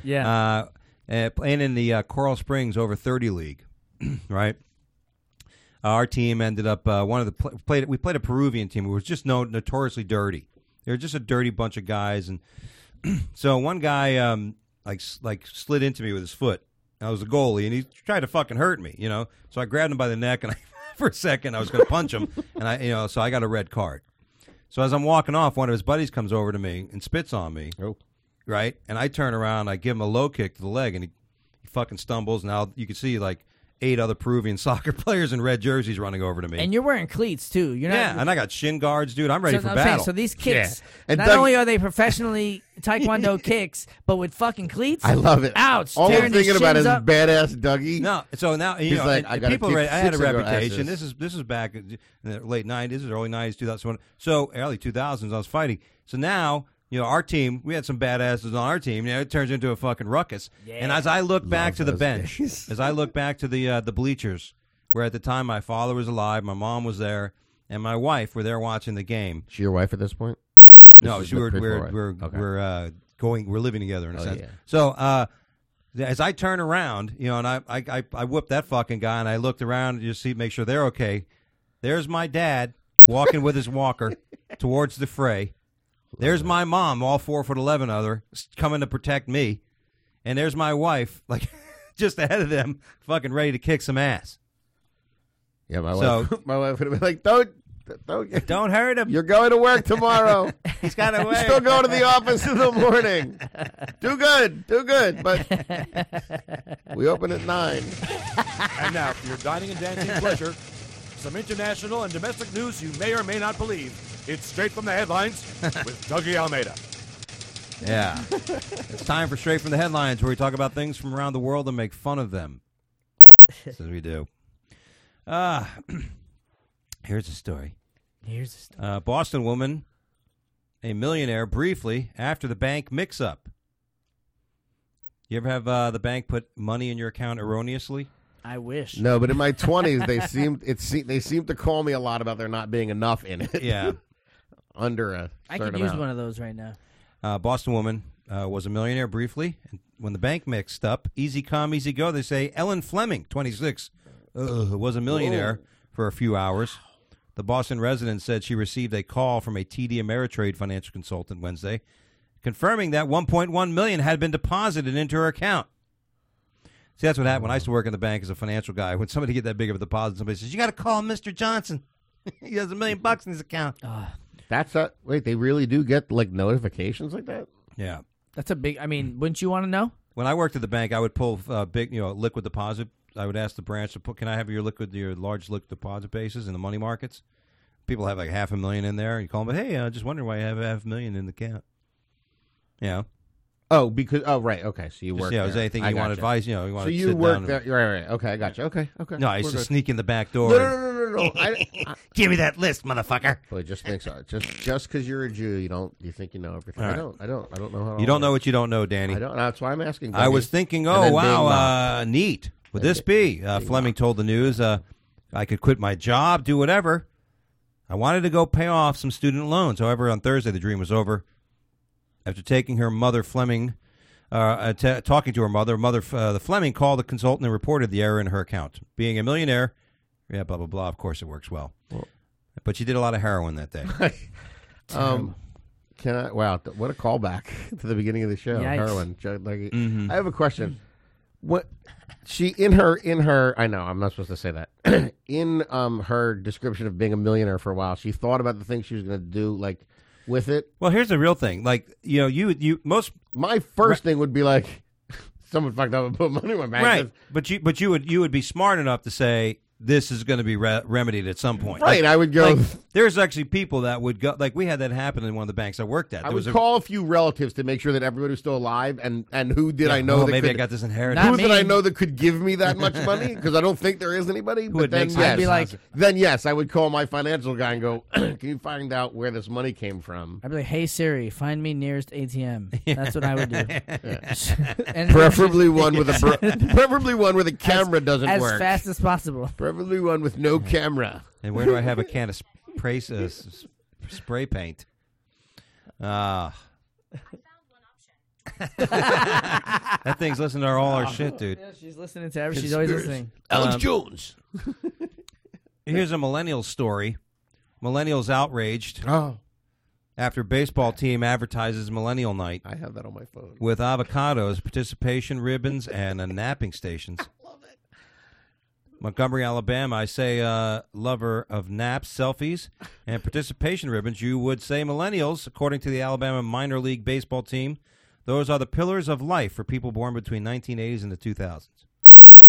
Yeah.
Playing in the Coral Springs over 30 league, right? Our team ended up we played a Peruvian team who was just notoriously dirty. They were just a dirty bunch of guys, and so one guy like slid into me with his foot. I was a goalie, and he tried to fucking hurt me, you know. So I grabbed him by the neck, and for a second I was going to punch him, and so I got a red card. So as I'm walking off, one of his buddies comes over to me and spits on me.
Oh.
Right, and I turn around, I give him a low kick to the leg, and he fucking stumbles. Now you can see like 8 other Peruvian soccer players in red jerseys running over to me.
And you're wearing cleats too. You're
yeah,
not.
and I got shin guards, dude. I'm ready
So
for
I'm
battle.
saying, so these kicks,
And
not
Doug-
only are they professionally Taekwondo kicks, but with fucking cleats.
I love it.
Ouch!
All I'm
tearing the
thinking about
shins
is
up.
badass Dougie.
No, so now you
He's
know,
like,
and
I gotta
people.
kick
I had a
6 of your
reputation.
asses.
This is back in the late '90s or early '90s, 2001. So early 2000s, I was fighting. So now, you know, our team, we had some badasses on our team. You know, it turns into a fucking ruckus. And as I look back to the
those
bench,
days.
as I look back to the bleachers, where at the time my father was alive, my mom was there, and my wife were there watching the game.
She your wife at this point?
No,
This is
she
the
we're
pre-wife. Okay.
we're living together in a
Oh,
sense.
yeah.
So as I turn around, you know, and I whipped that fucking guy, and I looked around to just see, make sure they're okay. There's my dad walking with his walker towards the fray. There's my mom, all 4'11" of her, coming to protect me, and there's my wife, like just ahead of them, fucking ready to kick some ass.
Yeah, my
So-
wife. My wife would have been like, "Don't."
Don't hurt him.
You're going to work tomorrow.
He's got
You're
away.
still going to the office in the morning. Do good. But we open at 9.
And now, for your dining and dancing pleasure, some international and domestic news you may or may not believe. It's straight from the headlines with Dougie Almeida.
Yeah. It's time for Straight from the Headlines, where we talk about things from around the world and make fun of them. As we do. Here's a story.
Here's the stuff.
Boston woman, a millionaire, briefly after the bank mix-up. You ever have the bank put money in your account erroneously?
I wish.
No, but in my 20s, they seemed to call me a lot about there not being enough in it.
Yeah.
Under a
I
certain
could use
amount.
one of those right now.
Boston woman was a millionaire briefly. And when the bank mixed up, easy come, easy go, they say Ellen Fleming, 26, was a millionaire for a few hours. The Boston resident said she received a call from a TD Ameritrade financial consultant Wednesday, confirming that $1.1 million had been deposited into her account. See, that's what happened when I used to work in the bank as a financial guy. When somebody get that big of a deposit, somebody says, "You got to call Mr. Johnson. He has $1 million in his account."
That's a wait. They really do get like notifications like that.
Yeah.
That's a big. I mean, wouldn't you want to know?
When I worked at the bank, I would pull big, liquid deposit. I would ask the branch to put, "Can I have your large liquid deposit bases in the money markets?" People have like $500,000 in there. You call them, "Hey, just wondering why you have $500,000 in the account." Yeah.
Oh, right. Okay, so you work.
Yeah,
there.
is there anything
I
you want
gotcha.
advice? You want
So
to
you
sit
work
down
there. Right. Okay, I got you. Okay.
No, I used
We're
to
good.
sneak in the back door.
No.
Give me that list, motherfucker.
Boy, just think so. Just because you're a Jew, you think you know everything.
All
I
right.
don't know how.
You don't know what you don't know, Danny.
I don't. That's why I'm asking.
I was
Dougie.
thinking,
And
oh,
then being
wow,
mocked.
neat. Would this be? Fleming told the news, I could quit my job, do whatever. I wanted to go pay off some student loans. However, on Thursday, the dream was over. After taking her mother, Fleming, talking to her mother, the Fleming called the consultant and reported the error in her account. Being a millionaire, yeah, blah, blah, blah, of course it works well. But she did a lot of heroin that day.
Can I? Wow, what a callback to the beginning of the show.
Yikes.
Heroin. I have a question. What she in her? I know I'm not supposed to say that. In her description of being a millionaire for a while, she thought about the things she was going to do, like with it.
Well, here's the real thing. Like, most
My first thing would be like, someone fucked up and put money in my bank.
right, but you would be smart enough to say this is going to be remedied at some point.
Right,
Like,
I would go.
there's actually people that would go. Like we had that happen in one of the banks I worked at.
I
There
would
was
call a few relatives to make sure that everybody was still alive, and who did I know?
Oh,
that
maybe
could,
I got this inheritance.
Not
who did I
me.
know that could give me that much money? Because I don't think there is anybody. But
would
then
make
yes,
sense.
I'd be like,
then yes, I would call my financial guy and go, "Can you find out where this money came from?"
I'd be like, "Hey Siri, find me nearest ATM." That's what I would do. And
Preferably one with preferably one where the camera doesn't
as
work.
fast as possible.
Preferably one with no camera.
And where do I have a can of spray paint? That thing's listening to all our shit, dude.
Yeah, she's listening to everything. She's always listening.
Alex Jones.
Here's a millennial story. Millennials outraged
Oh,
after baseball team advertises Millennial Night
I have that on my phone.
with avocados, participation ribbons, and napping stations. Montgomery, Alabama, I say lover of naps, selfies, and participation ribbons. You would say millennials, according to the Alabama minor league baseball team. Those are the pillars of life for people born between 1980s and the 2000s.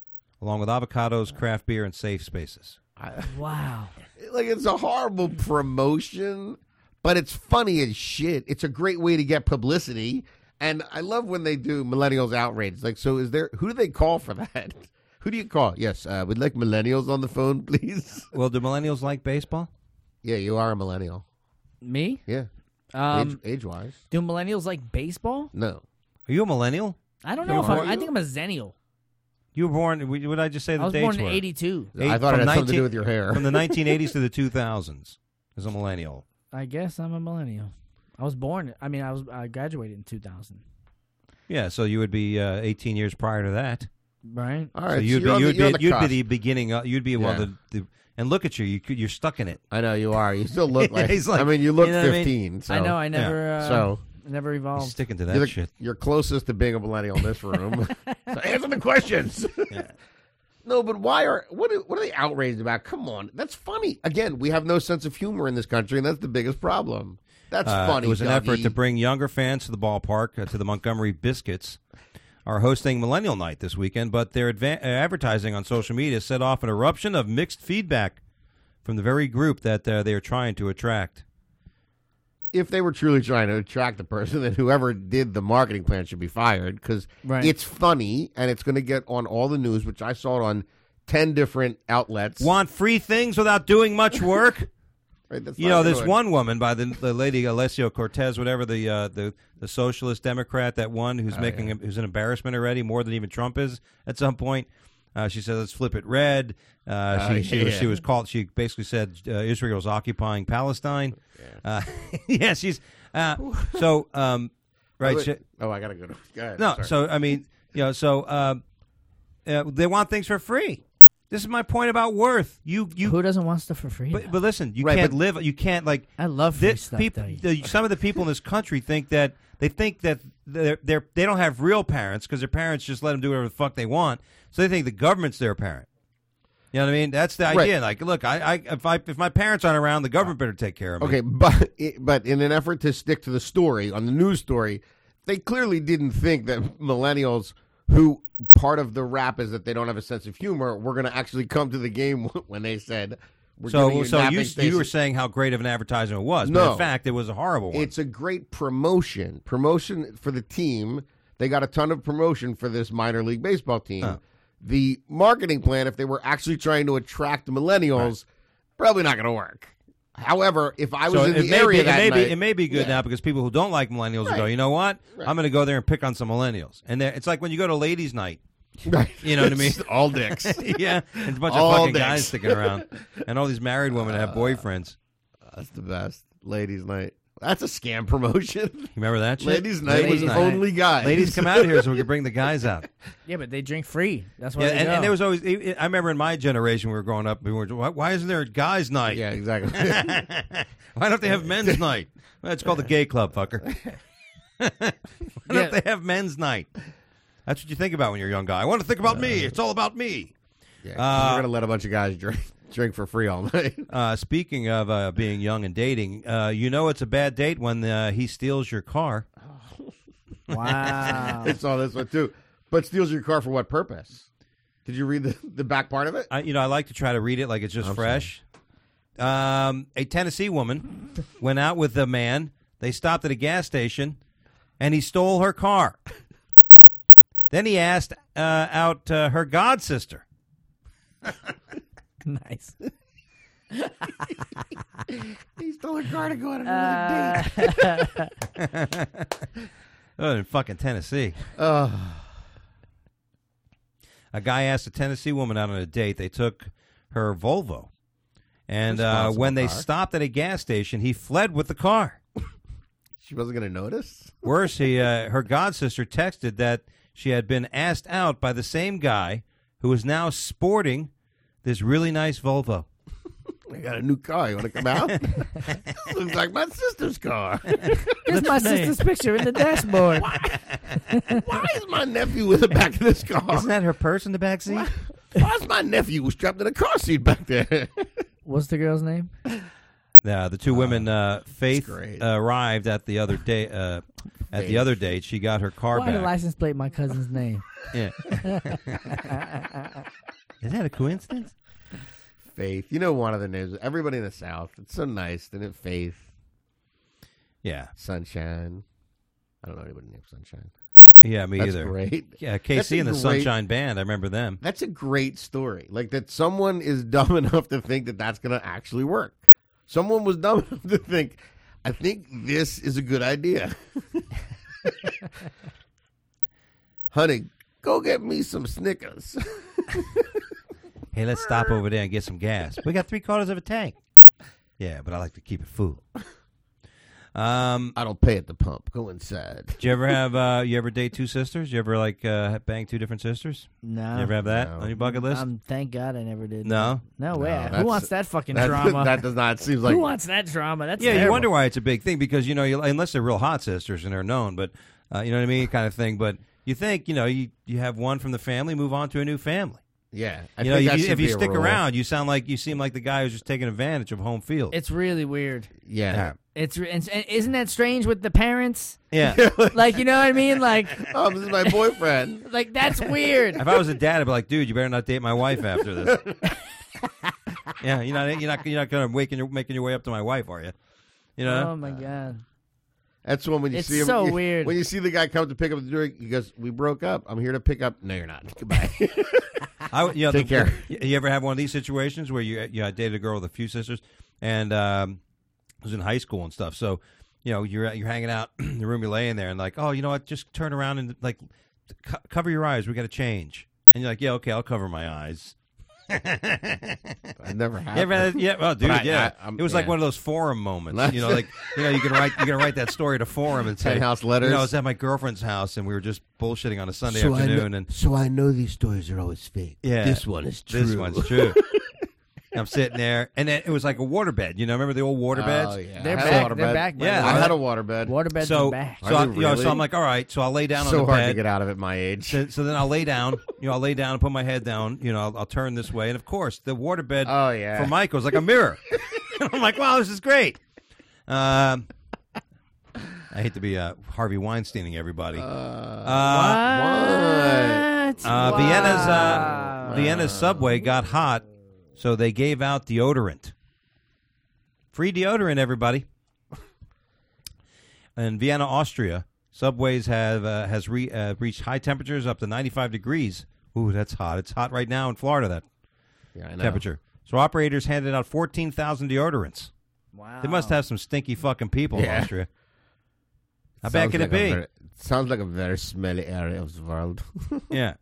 along with avocados, craft beer, and safe spaces.
Wow.
Like, it's a horrible promotion, but it's funny as shit. It's a great way to get publicity. And I love when they do millennials outrage. Like, so who do they call for that? Who do you call? Yes, we'd like millennials on the phone, please.
Well, do millennials like baseball?
Yeah, you are a millennial.
Me?
Yeah.
Um,
Age-wise.
do millennials like baseball?
No.
Are you a millennial?
I don't know if I think I'm a zennial.
You were born. What did I just say? The
I was
dates
born in
were?
'82.
I thought it had something to do with your hair.
From the 1980s to the 2000s, as a millennial.
I guess I'm a millennial. I was born. I graduated in 2000.
Yeah, so you would be 18 years prior to that.
Right.
All right.
So you'd be the beginning. You'd be
Yeah.
the and look at you. You're stuck in it.
I know you are. You still look like.
He's like-
I mean, you look
You know what I mean?
15. So.
I know. I never.
So
I never
You're
evolved.
sticking to
you're,
that shit.
you're closest to being a millennial in this room. So answer the questions. No, but what are they outraged about? Come on, that's funny. Again, we have no sense of humor in this country, and that's the biggest problem. That's funny.
It was an
Dougie.
effort to bring younger fans to the ballpark, to the Montgomery Biscuits. Are hosting Millennial Night this weekend, but their advertising on social media set off an eruption of mixed feedback from the very group that they are trying to attract.
If they were truly trying to attract the person, then whoever did the marketing plan should be fired because
Right.
it's funny and it's going to get on all the news, which I saw it on 10 different outlets.
Want free things without doing much work?
Right, that's
You
not
know, this
good.
one woman by the lady Alessio Cortez, whatever the socialist Democrat that won, who's who's an embarrassment already, more than even Trump is at some point. She said, "Let's flip it red." She was called. She basically said Israel's occupying Palestine. Yeah, she's so right.
Wait,
she-
I gotta go. Go ahead.
no,
Sorry.
so I mean, they want things for free. This is my point about worth. You
Who doesn't want stuff for free?
but listen, you
Right,
can't
but-
live. You can't like.
I love free
This
stuff.
people,
Dougie.
some of the people in this country think that they they don't have real parents because their parents just let them do whatever the fuck they want. So they think the government's their parent. You know what I mean? That's the idea. Like, look, if my parents aren't around, the government better take care of me.
Okay, but in an effort to stick to the story on the news story, they clearly didn't think that millennials who part of the rap is that they don't have a sense of humor were going to actually come to the game when they said we're giving you napping
you
spaces.
were saying how great of an advertisement it was, but
No.
in fact, it was a horrible one.
It's a great promotion for the team. They got a ton of promotion for this minor league baseball team.
Huh.
The marketing plan, if they were actually trying to attract the millennials, probably not going to work. However, if I was in the area that night,
it may be good now because people who don't like millennials will go, you know what? I'm going to go there and pick on some millennials. And it's like when you go to ladies' night.
right.
You know what I mean?
All dicks.
Yeah, and a bunch
All
of fucking
dicks.
guys sticking around, and all these married women that have boyfriends.
That's the best. Ladies' night. That's a scam promotion.
You remember that shit?
Ladies' night was
Ladies' night.
only guys.
Ladies, come out here so we can bring the guys out.
Yeah, but they drink free. That's why.
Yeah,
they
and
go.
there was always. I remember in my generation, we were growing up. We were, why isn't there a guys' night?
Yeah, exactly.
Why don't they have men's night? Well, it's called the gay club, fucker. Why don't they have men's night? That's what you think about when you're a young guy. I want to think about me. It's all about me.
Yeah, 'cause you're going to let a bunch of guys drink for free all night.
Speaking of being young and dating, you know it's a bad date when he steals your car.
Wow.
I saw this one too. But steals your car for what purpose? Did you read the back part of it?
I like to try to read it like it's just fresh. A Tennessee woman went out with a man. They stopped at a gas station, and he stole her car. Then he asked out her god sister.
Nice.
He stole a car to go on another date.
Oh, in fucking Tennessee. A guy asked a Tennessee woman out on a date. They took her Volvo. And when they stopped at a gas station, he fled with the car.
She wasn't going to notice?
Worse, her godsister texted that she had been asked out by the same guy who is now sporting this really nice Volvo.
I got a new car. You want to come out? Looks like my sister's car.
Here's my sister's picture in the dashboard.
Why is my nephew in the back of this car?
Isn't that her purse in the back seat?
Why is my nephew strapped in a car seat back there?
What's the girl's name?
The two women, Faith
great.
arrived at the other day. At the other date, she got her car
Why the
back.
license plate my cousin's name?
Yeah. Is that a coincidence?
Faith. You know one of the names. Everybody in the South. It's so nice. Isn't it? Faith.
Yeah.
Sunshine. I don't know anybody named Sunshine.
Yeah, me
That's
either.
great.
Yeah,
That's
KC
a
and the
great-
Sunshine Band. I remember them.
That's a great story. Like that someone is dumb enough to think that that's going to actually work. Someone was dumb enough to think, I think this is a good idea. Honey, go get me some Snickers.
Hey, let's stop over there and get some gas. We got 3/4 of a tank. Yeah, but I like to keep it full.
I don't pay at the pump. Go inside.
Did you ever have? You ever date two sisters? You ever bang two different sisters?
No.
You ever have that
No.
on your bucket list?
Thank God I never did.
No?
No way.
No,
Who
that's-
wants that fucking
That,
drama?
that does not seem like.
Who wants that drama? That's
Yeah, you
terrible.
wonder why it's a big thing because unless they're real hot sisters and they're known, but you know what I mean, kind of thing. But you think you have one from the family, move on to a new family.
Yeah, I
You know,
think that
if
should
you
be a
stick
rule.
around, you seem like the guy who's just taking advantage of home field.
It's really weird.
Yeah.
And isn't that strange with the parents?
Yeah.
Like, you know what I mean? Like,
Oh, this is my boyfriend.
like that's weird.
If I was a dad, I'd be like, dude, you better not date my wife after this. Yeah, you're not gonna making your way up to my wife, are you? You know?
Oh my God.
That's when you
It's
see him.
so weird.
When you see the guy come to pick up the drink, he goes, "We broke up. I'm here to pick up." No, you're not. Goodbye. Take care.
You ever have one of these situations where you dated a girl with a few sisters, and it was in high school and stuff. So, you're hanging out in the room, you're laying there, and like, oh, you know what? Just turn around and like cover your eyes. We got to change. And you're like, yeah, okay, I'll cover my eyes.
I never have.
Yeah, well, dude,
But
yeah.
I'm-
It was like
yeah.
one of those forum moments. You can write that story to forum and say,
Penthouse letters.
I was at my girlfriend's house and we were just bullshitting on a Sunday afternoon, and
so I know these stories are always fake.
Yeah.
This one is true.
this one's true. I'm sitting there, and then it was like a waterbed. Remember the old waterbeds?
Oh, yeah.
They're
I had a
back.
waterbed.
They're back. by
Yeah,
the
I
way.
had a waterbed.
Waterbeds
So,
are back.
so,
Are they
so
really?
I'm like, all right. So I'll lay down on
So
the
hard
bed.
to get out of at my age.
So then I'll lay down. I'll lay down and put my head down. I'll turn this way, and of course, the waterbed
Oh, yeah.
for Michael is like a mirror. I'm like, wow, this is great. I hate to be Harvey Weinsteining everybody. Vienna's subway got hot, so they gave out deodorant. Free deodorant, everybody. In Vienna, Austria, subways has reached high temperatures up to 95 degrees. Ooh, that's hot. It's hot right now in Florida, that
Yeah, I know.
temperature. So operators handed out 14,000 deodorants.
Wow.
They must have some stinky fucking people in
Yeah.
Austria. How bad can it be?
Sounds like a very smelly area of the world.
Yeah.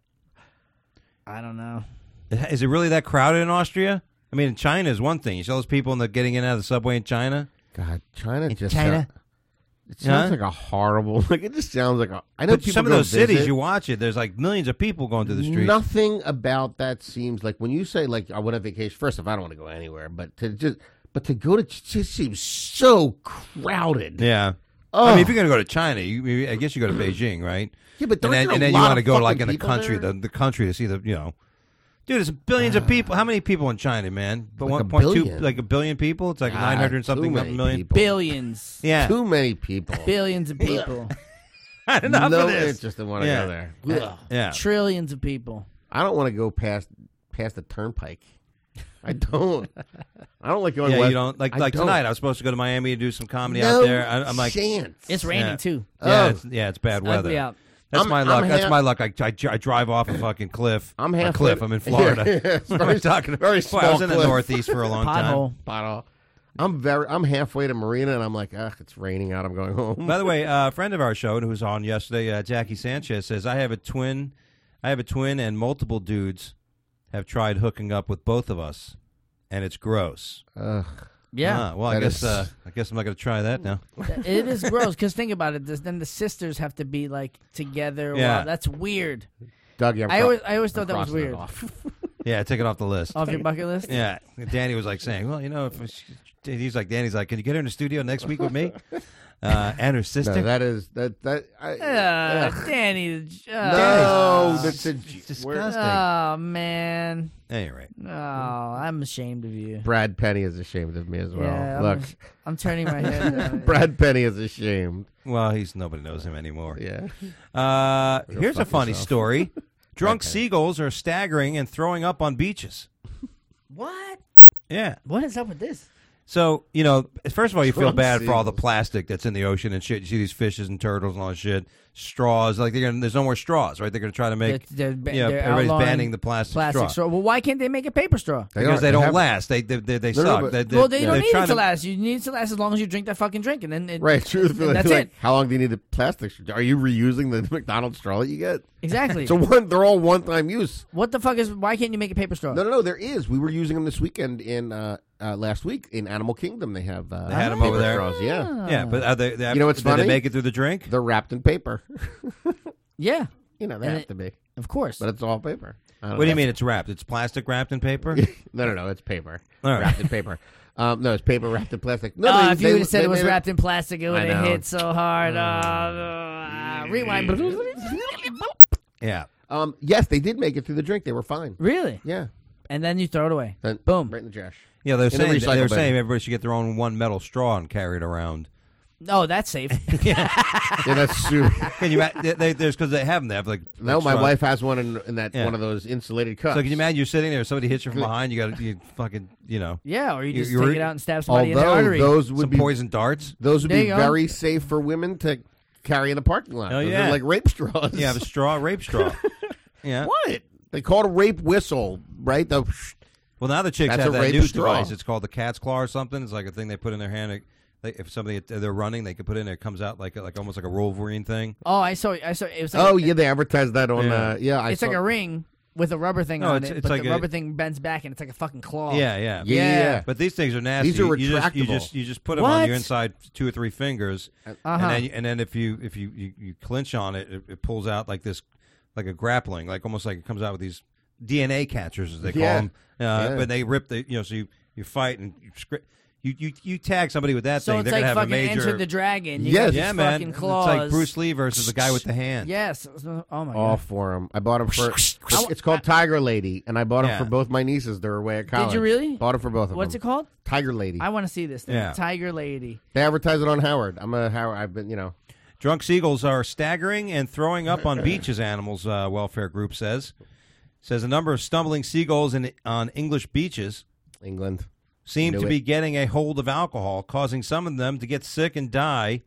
I don't know.
Is it really that crowded in Austria? I mean, in China is one thing. You see all those people getting in and out of the subway in China?
God, China
In
just
China?
it sounds
Huh?
like a horrible. Like it just sounds like a. I know
But
people
some of
go
those cities,
visit.
you watch it, there's like millions of people going through the streets.
Nothing about that seems like when you say like I went on vacation. First off, I don't want to go anywhere, but to go to just seems so crowded.
Yeah.
Oh.
I mean, if you're going to go to China, I guess you go to Beijing, right?
Yeah, but
and then you want to go like in the country, the country to see the Dude, there's billions of people. How many people in China, man? But
Like a
1.2,
billion.
like a billion people. It's like
God,
900 something
too many
million.
people.
Billions.
Yeah.
Too many people.
Billions of people.
Enough
no
of this.
interest in want to
Yeah.
go there.
Ugh.
Yeah.
Trillions of people.
I don't want to go past the turnpike. I don't. I don't like going
Yeah,
west.
you don't like
I
like
don't.
tonight. I was supposed to go to Miami to do some comedy
No
out there. I'm like,
chance.
It's raining
Yeah.
too.
yeah,
Oh.
it's bad weather.
Ugly out.
That's
I'm-
my
I'm
luck. That's
half-
my luck. I drive off a fucking cliff.
I'm
A
halfway-
cliff. I'm in Florida.
Yeah, it's
What am I
very-
talking about?
very
Boy, I
small
was in the
cliff.
Northeast for a long time.
Pothole.
Bottle. I'm halfway to Marina, and I'm like, ugh, it's raining out. I'm going home.
By the way, a friend of our show who was on yesterday, Jackie Sanchez, says I have a twin, and multiple dudes have tried hooking up with both of us, and it's gross.
Ugh.
Yeah.
Well, I
That
guess
is-
I guess I'm not going to try that now.
It is gross because think about it. Then the sisters have to be like together.
Yeah.
Wow, that's weird.
Dougie,
I always thought that was
crossing it
weird.
off.
Yeah, take it off the list.
Off your bucket list.
Yeah, Danny was like saying, well, Danny's like, can you get her in the studio next week with me and her sister?
No, that is that. Ugh.
Danny.
No, that's a
disgusting.
Oh man.
Anyway,
Oh, I'm ashamed of you.
Brad Penny is ashamed of me as well.
Yeah,
Look,
I'm turning my head.
Brad Penny is ashamed.
well, nobody knows him anymore.
Yeah.
Here's a
fuck
funny
yourself.
story. Drunk
Okay.
seagulls are staggering and throwing up on beaches.
What?
Yeah.
What is up with this?
So, first of all, you feel
Drunk
bad for all the
seagulls.
plastic that's in the ocean and shit. You see these fishes and turtles and all that shit. Straws. Like, there's no more straws, right? They're going to try to make...
They're
everybody's
outlawing
banning the plastic straw.
Well, why can't they make a paper straw?
Because they don't
have-
last. They
no,
suck.
but-
Well, they don't
they're
need it
trying
to last. You need it to last as long as you drink that fucking drink, and then
Right, truthfully.
and that's
like,
it.
How long do you need the plastic straw? Are you reusing the McDonald's straw that you get?
Exactly.
So they're all one-time use.
What the fuck is? Why can't you make a paper straw?
No, there is. We were using them this weekend in last week in Animal Kingdom. They have
They had 'em
paper
over there?
straws, yeah.
Yeah, but are they,
You know what's
did they
funny?
make it through the drink?
They're wrapped in paper.
Yeah,
They
And
have
it-
to be.
of course.
But it's all paper. I don't
What do you
know.
mean it's wrapped? It's plastic wrapped in paper?
No, it's paper.
All right.
Wrapped in paper. No, it's paper wrapped in plastic. No,
Oh,
they-
if you
they-
would have said
they
it was
made
wrapped in plastic, it would have
know.
hit so hard. Rewind.
Yeah.
Yes, they did make it through the drink. They were fine.
Really?
Yeah.
And then you throw it away.
Then
Boom.
right in the trash.
Yeah, they're
In the
saying
recycle
they're
bin.
saying everybody should get their own one metal straw and carry it around.
Oh, that's safe.
Yeah, that's super.
Can you? There's because they have them. They have like
No, my
straws.
wife has one in that
Yeah.
one of those insulated cups.
So can you imagine you're sitting there, somebody hits you from behind, you fucking
Yeah, or you just
You're-
take it out and stab somebody in the
Although
artery.
those would
some
be
poison darts.
those would
There
be
you go.
very safe for women to carry in a parking lot.
Oh,
Those
yeah.
are like rape straws.
You have a straw, rape straw. Yeah.
What? They call it a rape whistle, right?
Well, now the chicks
That's
have
a
that
rape
new
straw.
device. It's called the cat's claw or something. It's like a thing they put in their hand. If somebody they're running, they can put it in there. It comes out like almost like a Wolverine thing.
Oh, I saw. It was like
Oh yeah, they advertised that on.
Yeah.
I
it's
saw,
like a ring with a rubber thing
No,
on
it's-
it,
it's
but
like
the
a-
rubber thing bends back and it's like a fucking claw.
Yeah.
Yeah.
But these things are nasty.
These are
You
retractable.
just put them on
What?
your inside 2 or 3 fingers,
Uh-huh.
and then if you clinch on it, it pulls out like this, like a grappling, like almost like it comes out with these DNA catchers as they call
Yeah.
them.
Yeah.
But they rip the so you fight and you tag somebody with that
So
thing,
it's
they're
like
gonna have a
fucking
major.
Enter the Dragon. You
Yes.
got these
Yeah, man.
fucking claws.
It's like Bruce Lee versus the guy with the hand.
Yes. Oh my
all
god.
for them. I bought them for. It's called Tiger Lady, and I bought them
Yeah.
for both my nieces. They were away at college.
you really?
Bought them for both of
What's
them.
it called?
Tiger Lady.
I want to see this thing.
Yeah.
Tiger Lady.
They advertise it on Howard. I'm a Howard. I've been,
Drunk seagulls are staggering and throwing up on beaches, animals welfare group says. Says a number of stumbling seagulls on English beaches
England.
seem
Knew
to
it.
be getting a hold of alcohol, causing some of them to get sick and die.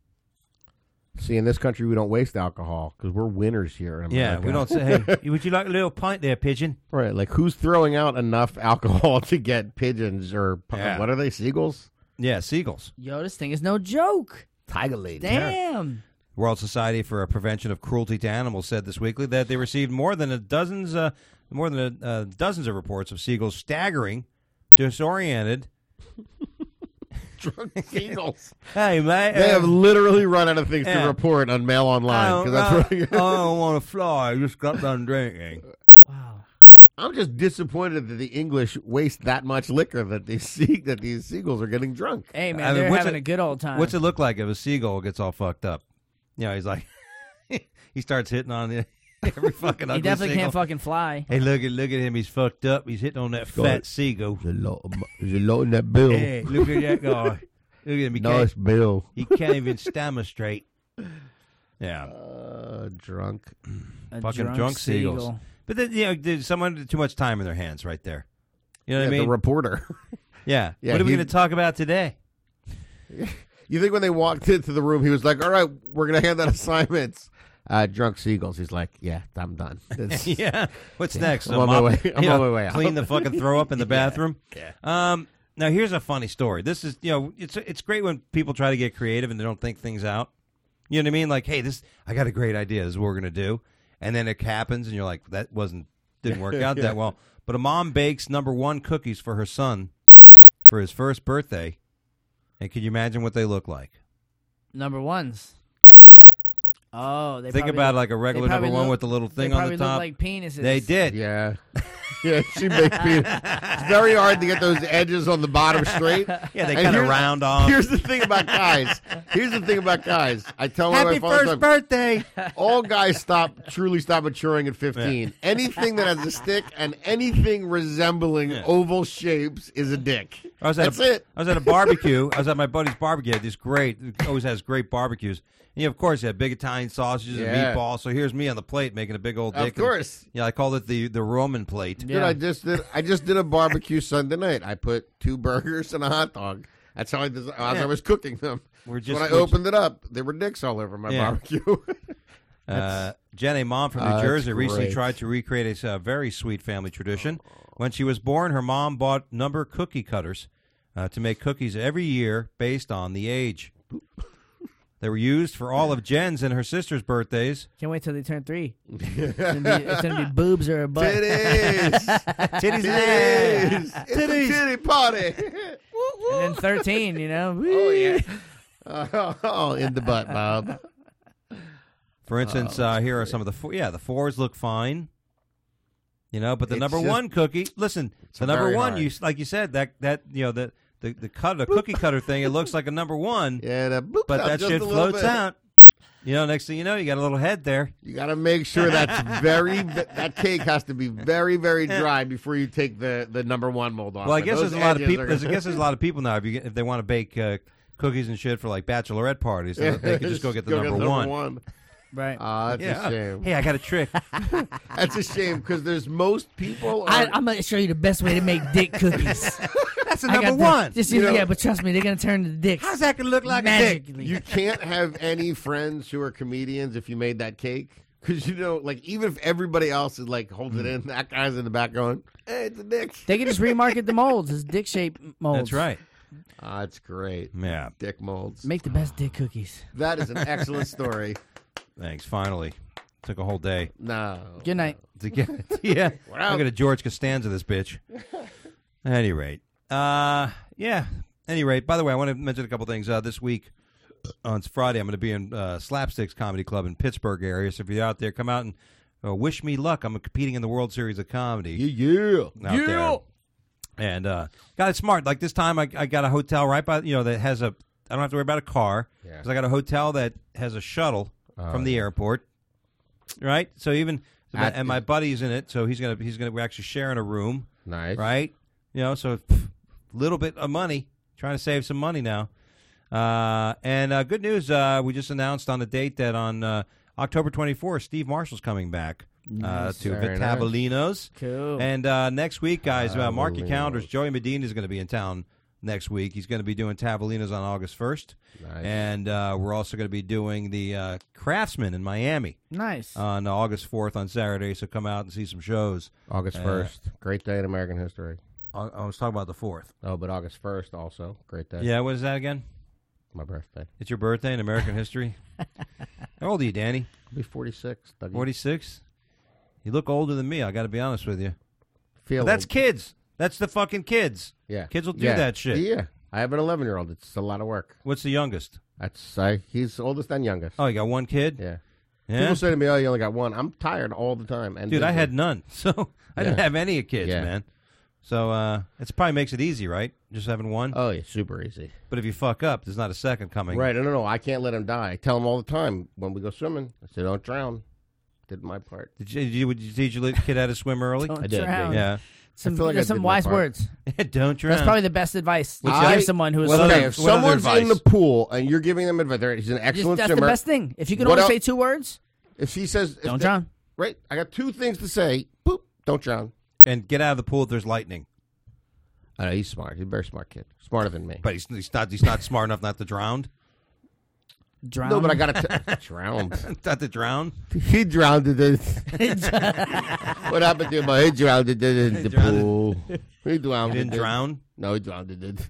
See, in this country, we don't waste alcohol because we're winners here. In
Yeah,
America.
we don't say, hey, would you like a little pint there, pigeon?
Right, like who's throwing out enough alcohol to get pigeons or
Yeah.
what are they? Seagulls?
Yeah, seagulls.
Yo, this thing is no joke.
Tiger Lady.
Damn.
World Society for Prevention of Cruelty to Animals said this weekly that they received more than dozens of reports of seagulls staggering, disoriented.
Drunk seagulls.
Hey, mate.
They have literally run out of things
yeah.
to report on Mail Online. 'cause that's what
I don't want to fly. I just got done drinking.
Wow.
I'm just disappointed that the English waste that much liquor that these seagulls are getting drunk.
Hey man,
I mean,
they're
what's
having
it-
a good old time.
What's it look like if a seagull gets all fucked up? He's like, he starts hitting on every fucking ugly
He definitely
seagull.
can't fucking fly.
Hey, look at him. He's fucked up. He's hitting on that fat seagull.
There's a lot in that bill.
Hey, look at that guy. Look at him.
Nice bill.
He can't even stammer straight. Yeah.
Drunk.
A
Fucking drunk seagulls.
seagull.
But then, there's someone with too much time in their hands right there. You know what I
The
mean?
reporter.
Yeah.
Yeah,
What are we
he-
going to talk about today?
You think when they walked into the room, he was like, all right, we're going to hand out assignments. Drunk seagulls. He's like, yeah, I'm done. It's-
Yeah. What's next?
I'm on my way. I'm on my way out.
Clean the fucking throw up in the bathroom. Yeah. Now here's a funny story. This is it's great when people try to get creative and they don't think things out. You know what I mean? Like, hey, I got a great idea. This is what we're gonna do, and then it happens, and you're like, that didn't work out that well. But a mom bakes #1 cookies for her son for his first birthday, and can you imagine what they look like?
Number ones. Oh, they
Think
probably
about like a regular
they probably
*1
look-
with the little thing
they
on
probably
the top.
look like penises.
They did.
Yeah. Yeah, she makes me. It's very hard to get those edges on the bottom straight.
Yeah, they
And
kind of
here's-
round off.
Here's the thing about guys. I tell my
Happy
wife all the
first
time,
birthday!
all guys truly stop maturing at 15. Anything that has a stick and anything resembling oval shapes is a dick. That's it.
I was at a barbecue. I was at my buddy's barbecue. He always has great barbecues. And of course, he had big Italian sausages and meatballs. So here's me on the plate making a big old dick.
Of course.
And, I called it the Roman plate.
Dude, I just did a barbecue Sunday night. I put 2 burgers and a hot dog. That's how as I was cooking them. When I opened it up, there were dicks all over my barbecue.
Jen, a mom from New Jersey, recently
great.
tried to recreate a very sweet family tradition. When she was born, her mom bought number cookie cutters to make cookies every year based on the age. They were used for all of Jen's and her sister's birthdays.
Can't wait till they turn 3. It's gonna be boobs or a butt.
Titties.
Titties.
Titties. It's a titty party.
And then 13, you know.
Oh, yeah. Oh, in the butt, Bob.
For instance, here are some of the the 4s look fine. But the
It's
number
just-
1 cookie. Listen, the number
very
1,
hard.
like you said, the cookie cutter thing. It looks like a number 1.
Yeah, that boops
But
up
that
just
shit
a little
floats
bit.
out. Next thing you know, you got a little head there.
You got to make sure that cake has to be very, very dry before you take the number 1 mold off.
Well, I
But
guess
those
there's a lot of
edges
people.
are
I guess
gonna-
there's a lot of people now. If they want to bake cookies and shit for like bachelorette parties, they can just go get the number 1.
Right.
That's a shame.
Hey, I got a trick.
That's a shame because there's most people.
I'm going to show you the best way to make dick cookies.
That's the
I got
number 1.
Just
You know-
yeah, but trust me, they're going to turn into dicks.
How's that gonna look like
magically?
You can't have any friends who are comedians if you made that cake. Because, even if everybody else is like holds it in, that guy's in the back going, hey, it's a dick.
They can just remarket the molds as dick shaped molds.
That's right.
That's great.
Yeah.
Dick molds.
Make the best dick cookies.
That is an excellent story.
Thanks. Finally, took a whole day
No.
Good night.
to get. Yeah.
We're out.
I'm gonna George Costanza this bitch. At any rate, yeah. Any rate, by the way, I want to mention a couple things. This week on Friday, I'm going to be in Slapsticks Comedy Club in Pittsburgh area. So if you're out there, come out and wish me luck. I'm competing in the World Series of Comedy.
Yeah.
Out there. And got it smart. Like this time, I got a hotel right by that has a. I don't have to worry about a car because I got a hotel that has a shuttle from the airport. Right. So and my buddy's in it, so we're actually sharing a room.
Nice.
Right. So little bit of money. Trying to save some money now. And good news, we just announced on the date that on October 24th, Steve Marshall's coming back to
Very
Vitabolinos.
Cool.
And next week, guys, mark your calendars. Joey Medina is going to be in town next week. He's going to be doing Tavolinos on August 1st.
Nice.
And we're also going to be doing the Craftsman in Miami
Nice.
on August 4th on Saturday. So come out and see some shows.
August 1st. Great day in American history.
I was talking about the 4th.
Oh, but August 1st also. Great day.
Yeah, what is that again?
My birthday.
It's your birthday in American history? How old are you, Danny?
I'll be 46. Dougie.
46? You look older than me, I got to be honest with you.
Feel
But that's
old.
kids. That's the fucking kids.
Yeah.
Kids will do that shit.
Yeah. I have an 11-year-old. It's a lot of work.
What's the youngest?
He's oldest and youngest.
Oh, you got one kid?
Yeah.
Yeah?
People say to me, "Oh, you only got one." I'm tired all the time. And
Dude, I
busy.
had none. So I didn't
Yeah.
have any kids,
Yeah.
man. So it probably makes it easy, right? Just having one.
Oh yeah, super easy.
But if you fuck up, there's not a second coming.
Right? No, I can't let him die. I tell him all the time when we go swimming. I say, "Don't drown." Did my part.
Did you teach your little kid how to swim early?
Don't
I did,
drown.
Yeah.
Some,
I feel like
there's
I
some
did my
wise
part.
words.
Don't drown.
That's probably the best advice to
I-
give someone who is
Well,
Okay,
swimming.
if
what other
someone's in
advice?
the pool and you're giving them advice, he's an excellent
That's the
swimmer.
best thing. If you can
What
only
el-
say 2 words,
If he says,
don't drown.
Right, I got 2 things to say. Boop, don't drown.
And get out of the pool if there's lightning.
I know he's smart. He's a very smart kid, smarter than me.
But he's not smart enough not to drown.
Drown.
No, but I got to drown.
Not to drown.
He drowned in the. What happened to him? He drowned in the
drowned.
pool. He drowned.
He didn't
in-
drown.
No, he drowned in it.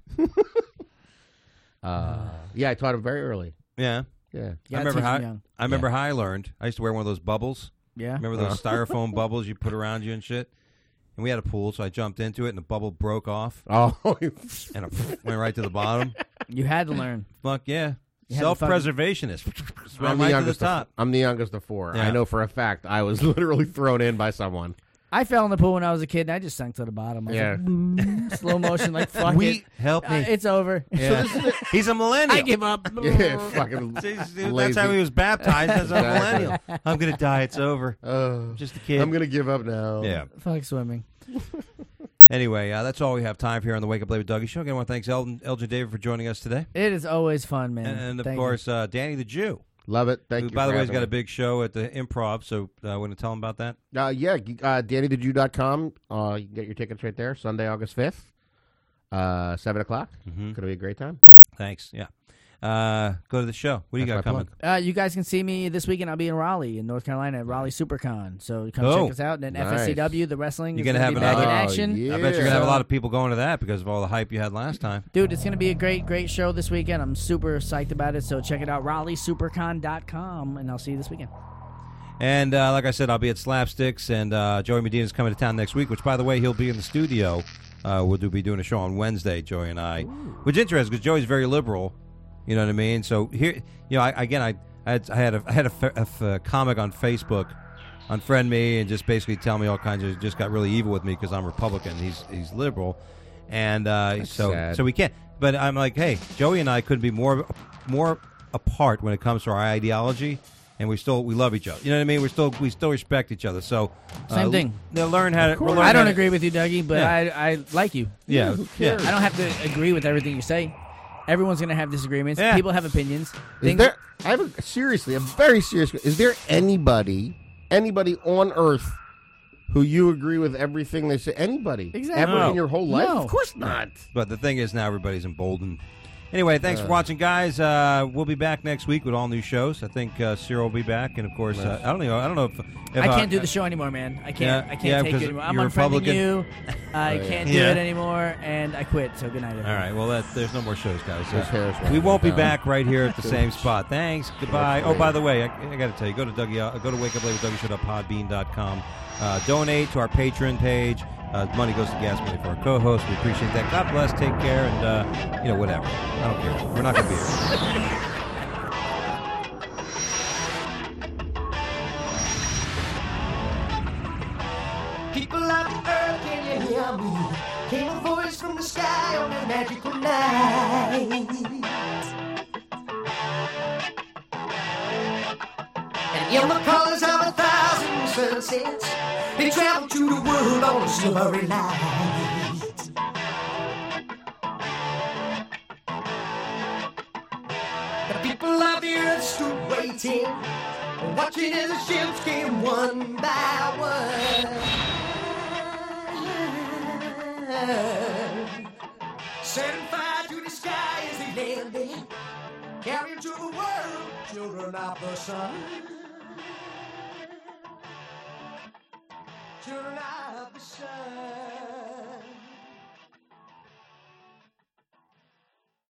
Yeah, I taught him very early.
Yeah.
Yeah.
You
I
gotta
remember
teach
how
them young.
I remember how I learned. I used to wear one of those bubbles.
Yeah.
Remember those styrofoam bubbles you put around you and shit? And we had a pool, so I jumped into it, and the bubble broke off,
Oh,
and it went right to the bottom.
You had to learn.
Fuck yeah.
You had to fucking-
Self-preservationist. Swam
I'm
right
the
to the
youngest.
top.
I'm the youngest of 4.
Yeah.
I know for a fact I was literally thrown in by someone.
I fell in the pool when I was a kid, and I just sank to the bottom. I was
Yeah.
like, slow motion, like, fuck it.
Help me.
It's over.
Yeah. He's a millennial.
I give up.
Yeah, fucking.
That's
lazy.
how he was baptized as a
Exactly.
millennial. I'm going to die. It's over.
Oh,
Just a kid.
I'm gonna give up now.
Yeah.
Fuck swimming.
Anyway, that's all we have time for here on the Wake Up Late with Dougie show. Again, I want to thank Elgin David for joining us today.
It is always fun, man.
And of
Thank
course, Danny the Jew.
Love it. Thank
Who,
you.
by the
for
way, has
having
got a
me.
big show at the Improv, so we're going to tell him about that.
DannyTheJew.com. You can get your tickets right there. Sunday, August 5th, 7 o'clock.
Mhm.
Going to be a great time.
Thanks. Yeah. Go to the show. What do you
That's
got
my
coming?
plug.
You guys can see me this weekend. I'll be in Raleigh, in North Carolina, at Raleigh SuperCon. So come
Oh,
check us out. And then
nice.
FSCW, the wrestling,
You're
is
gonna
gonna
have
be back in
another-
action.
yeah.
I bet you're going to have a
So-
lot of people going to that because of all the hype you had last time.
Dude, it's going to be a great show this weekend. I'm super psyched about it. So check it out, RaleighSuperCon.com, and I'll see you this weekend.
And like I said, I'll be at Slapsticks, and Joey Medina's coming to town next week, which, by the way, he'll be in the studio. We'll be doing a show on Wednesday, Joey and I, which is interesting because Joey's very liberal. You know what I mean? So here, I had a comic on Facebook unfriend me and just basically tell me all kinds of, just got really evil with me because I'm Republican. He's liberal, and so
sad.
we can't. But I'm like, hey, Joey and I couldn't be more apart when it comes to our ideology, and we love each other. You know what I mean? We still respect each other. So
Same thing.
They'll learn how to.
I don't agree with you, Dougie, but
Yeah.
I like you.
Yeah, yeah.
I don't have to agree with everything you say. Everyone's going to have disagreements.
Yeah.
People have opinions.
Is there? I have a very serious. Is there anybody on Earth who you agree with everything they say? Anybody?
Exactly.
Ever
No.
in your whole life?
No.
Of course not.
But the thing is, now everybody's emboldened. Anyway, thanks for watching, guys. We'll be back next week with all new shows. I think Cyril will be back, and of course, I don't know if
I can't do the show anymore, man. I can't.
Yeah,
I can't
yeah,
take
because
it anymore. I'm
you're
unfriending
Republican.
you. I can't do
Yeah.
it anymore, and I quit. So good night, everyone.
All right. Well, there's no more shows, guys.
There's Harris
We won't be
down.
back right here at the same spot. Thanks. Goodbye. Oh, by the way, I got to tell you, go to wakeuplate.podbean.com. Donate to our Patreon page. Money goes to gas money for our co-host. We appreciate that. God bless. Take care, and whatever. I don't care. We're not going to be here.
People of the earth, can you hear me? Came a voice from the sky on a magical night. And in the colors of 1,000 sunsets, they travel to the world on a silvery light. The people of the earth stood waiting, watching as the ships came one by one. Setting fire to the sky as they landed, carrying to the world children of the sun. Children of the sun.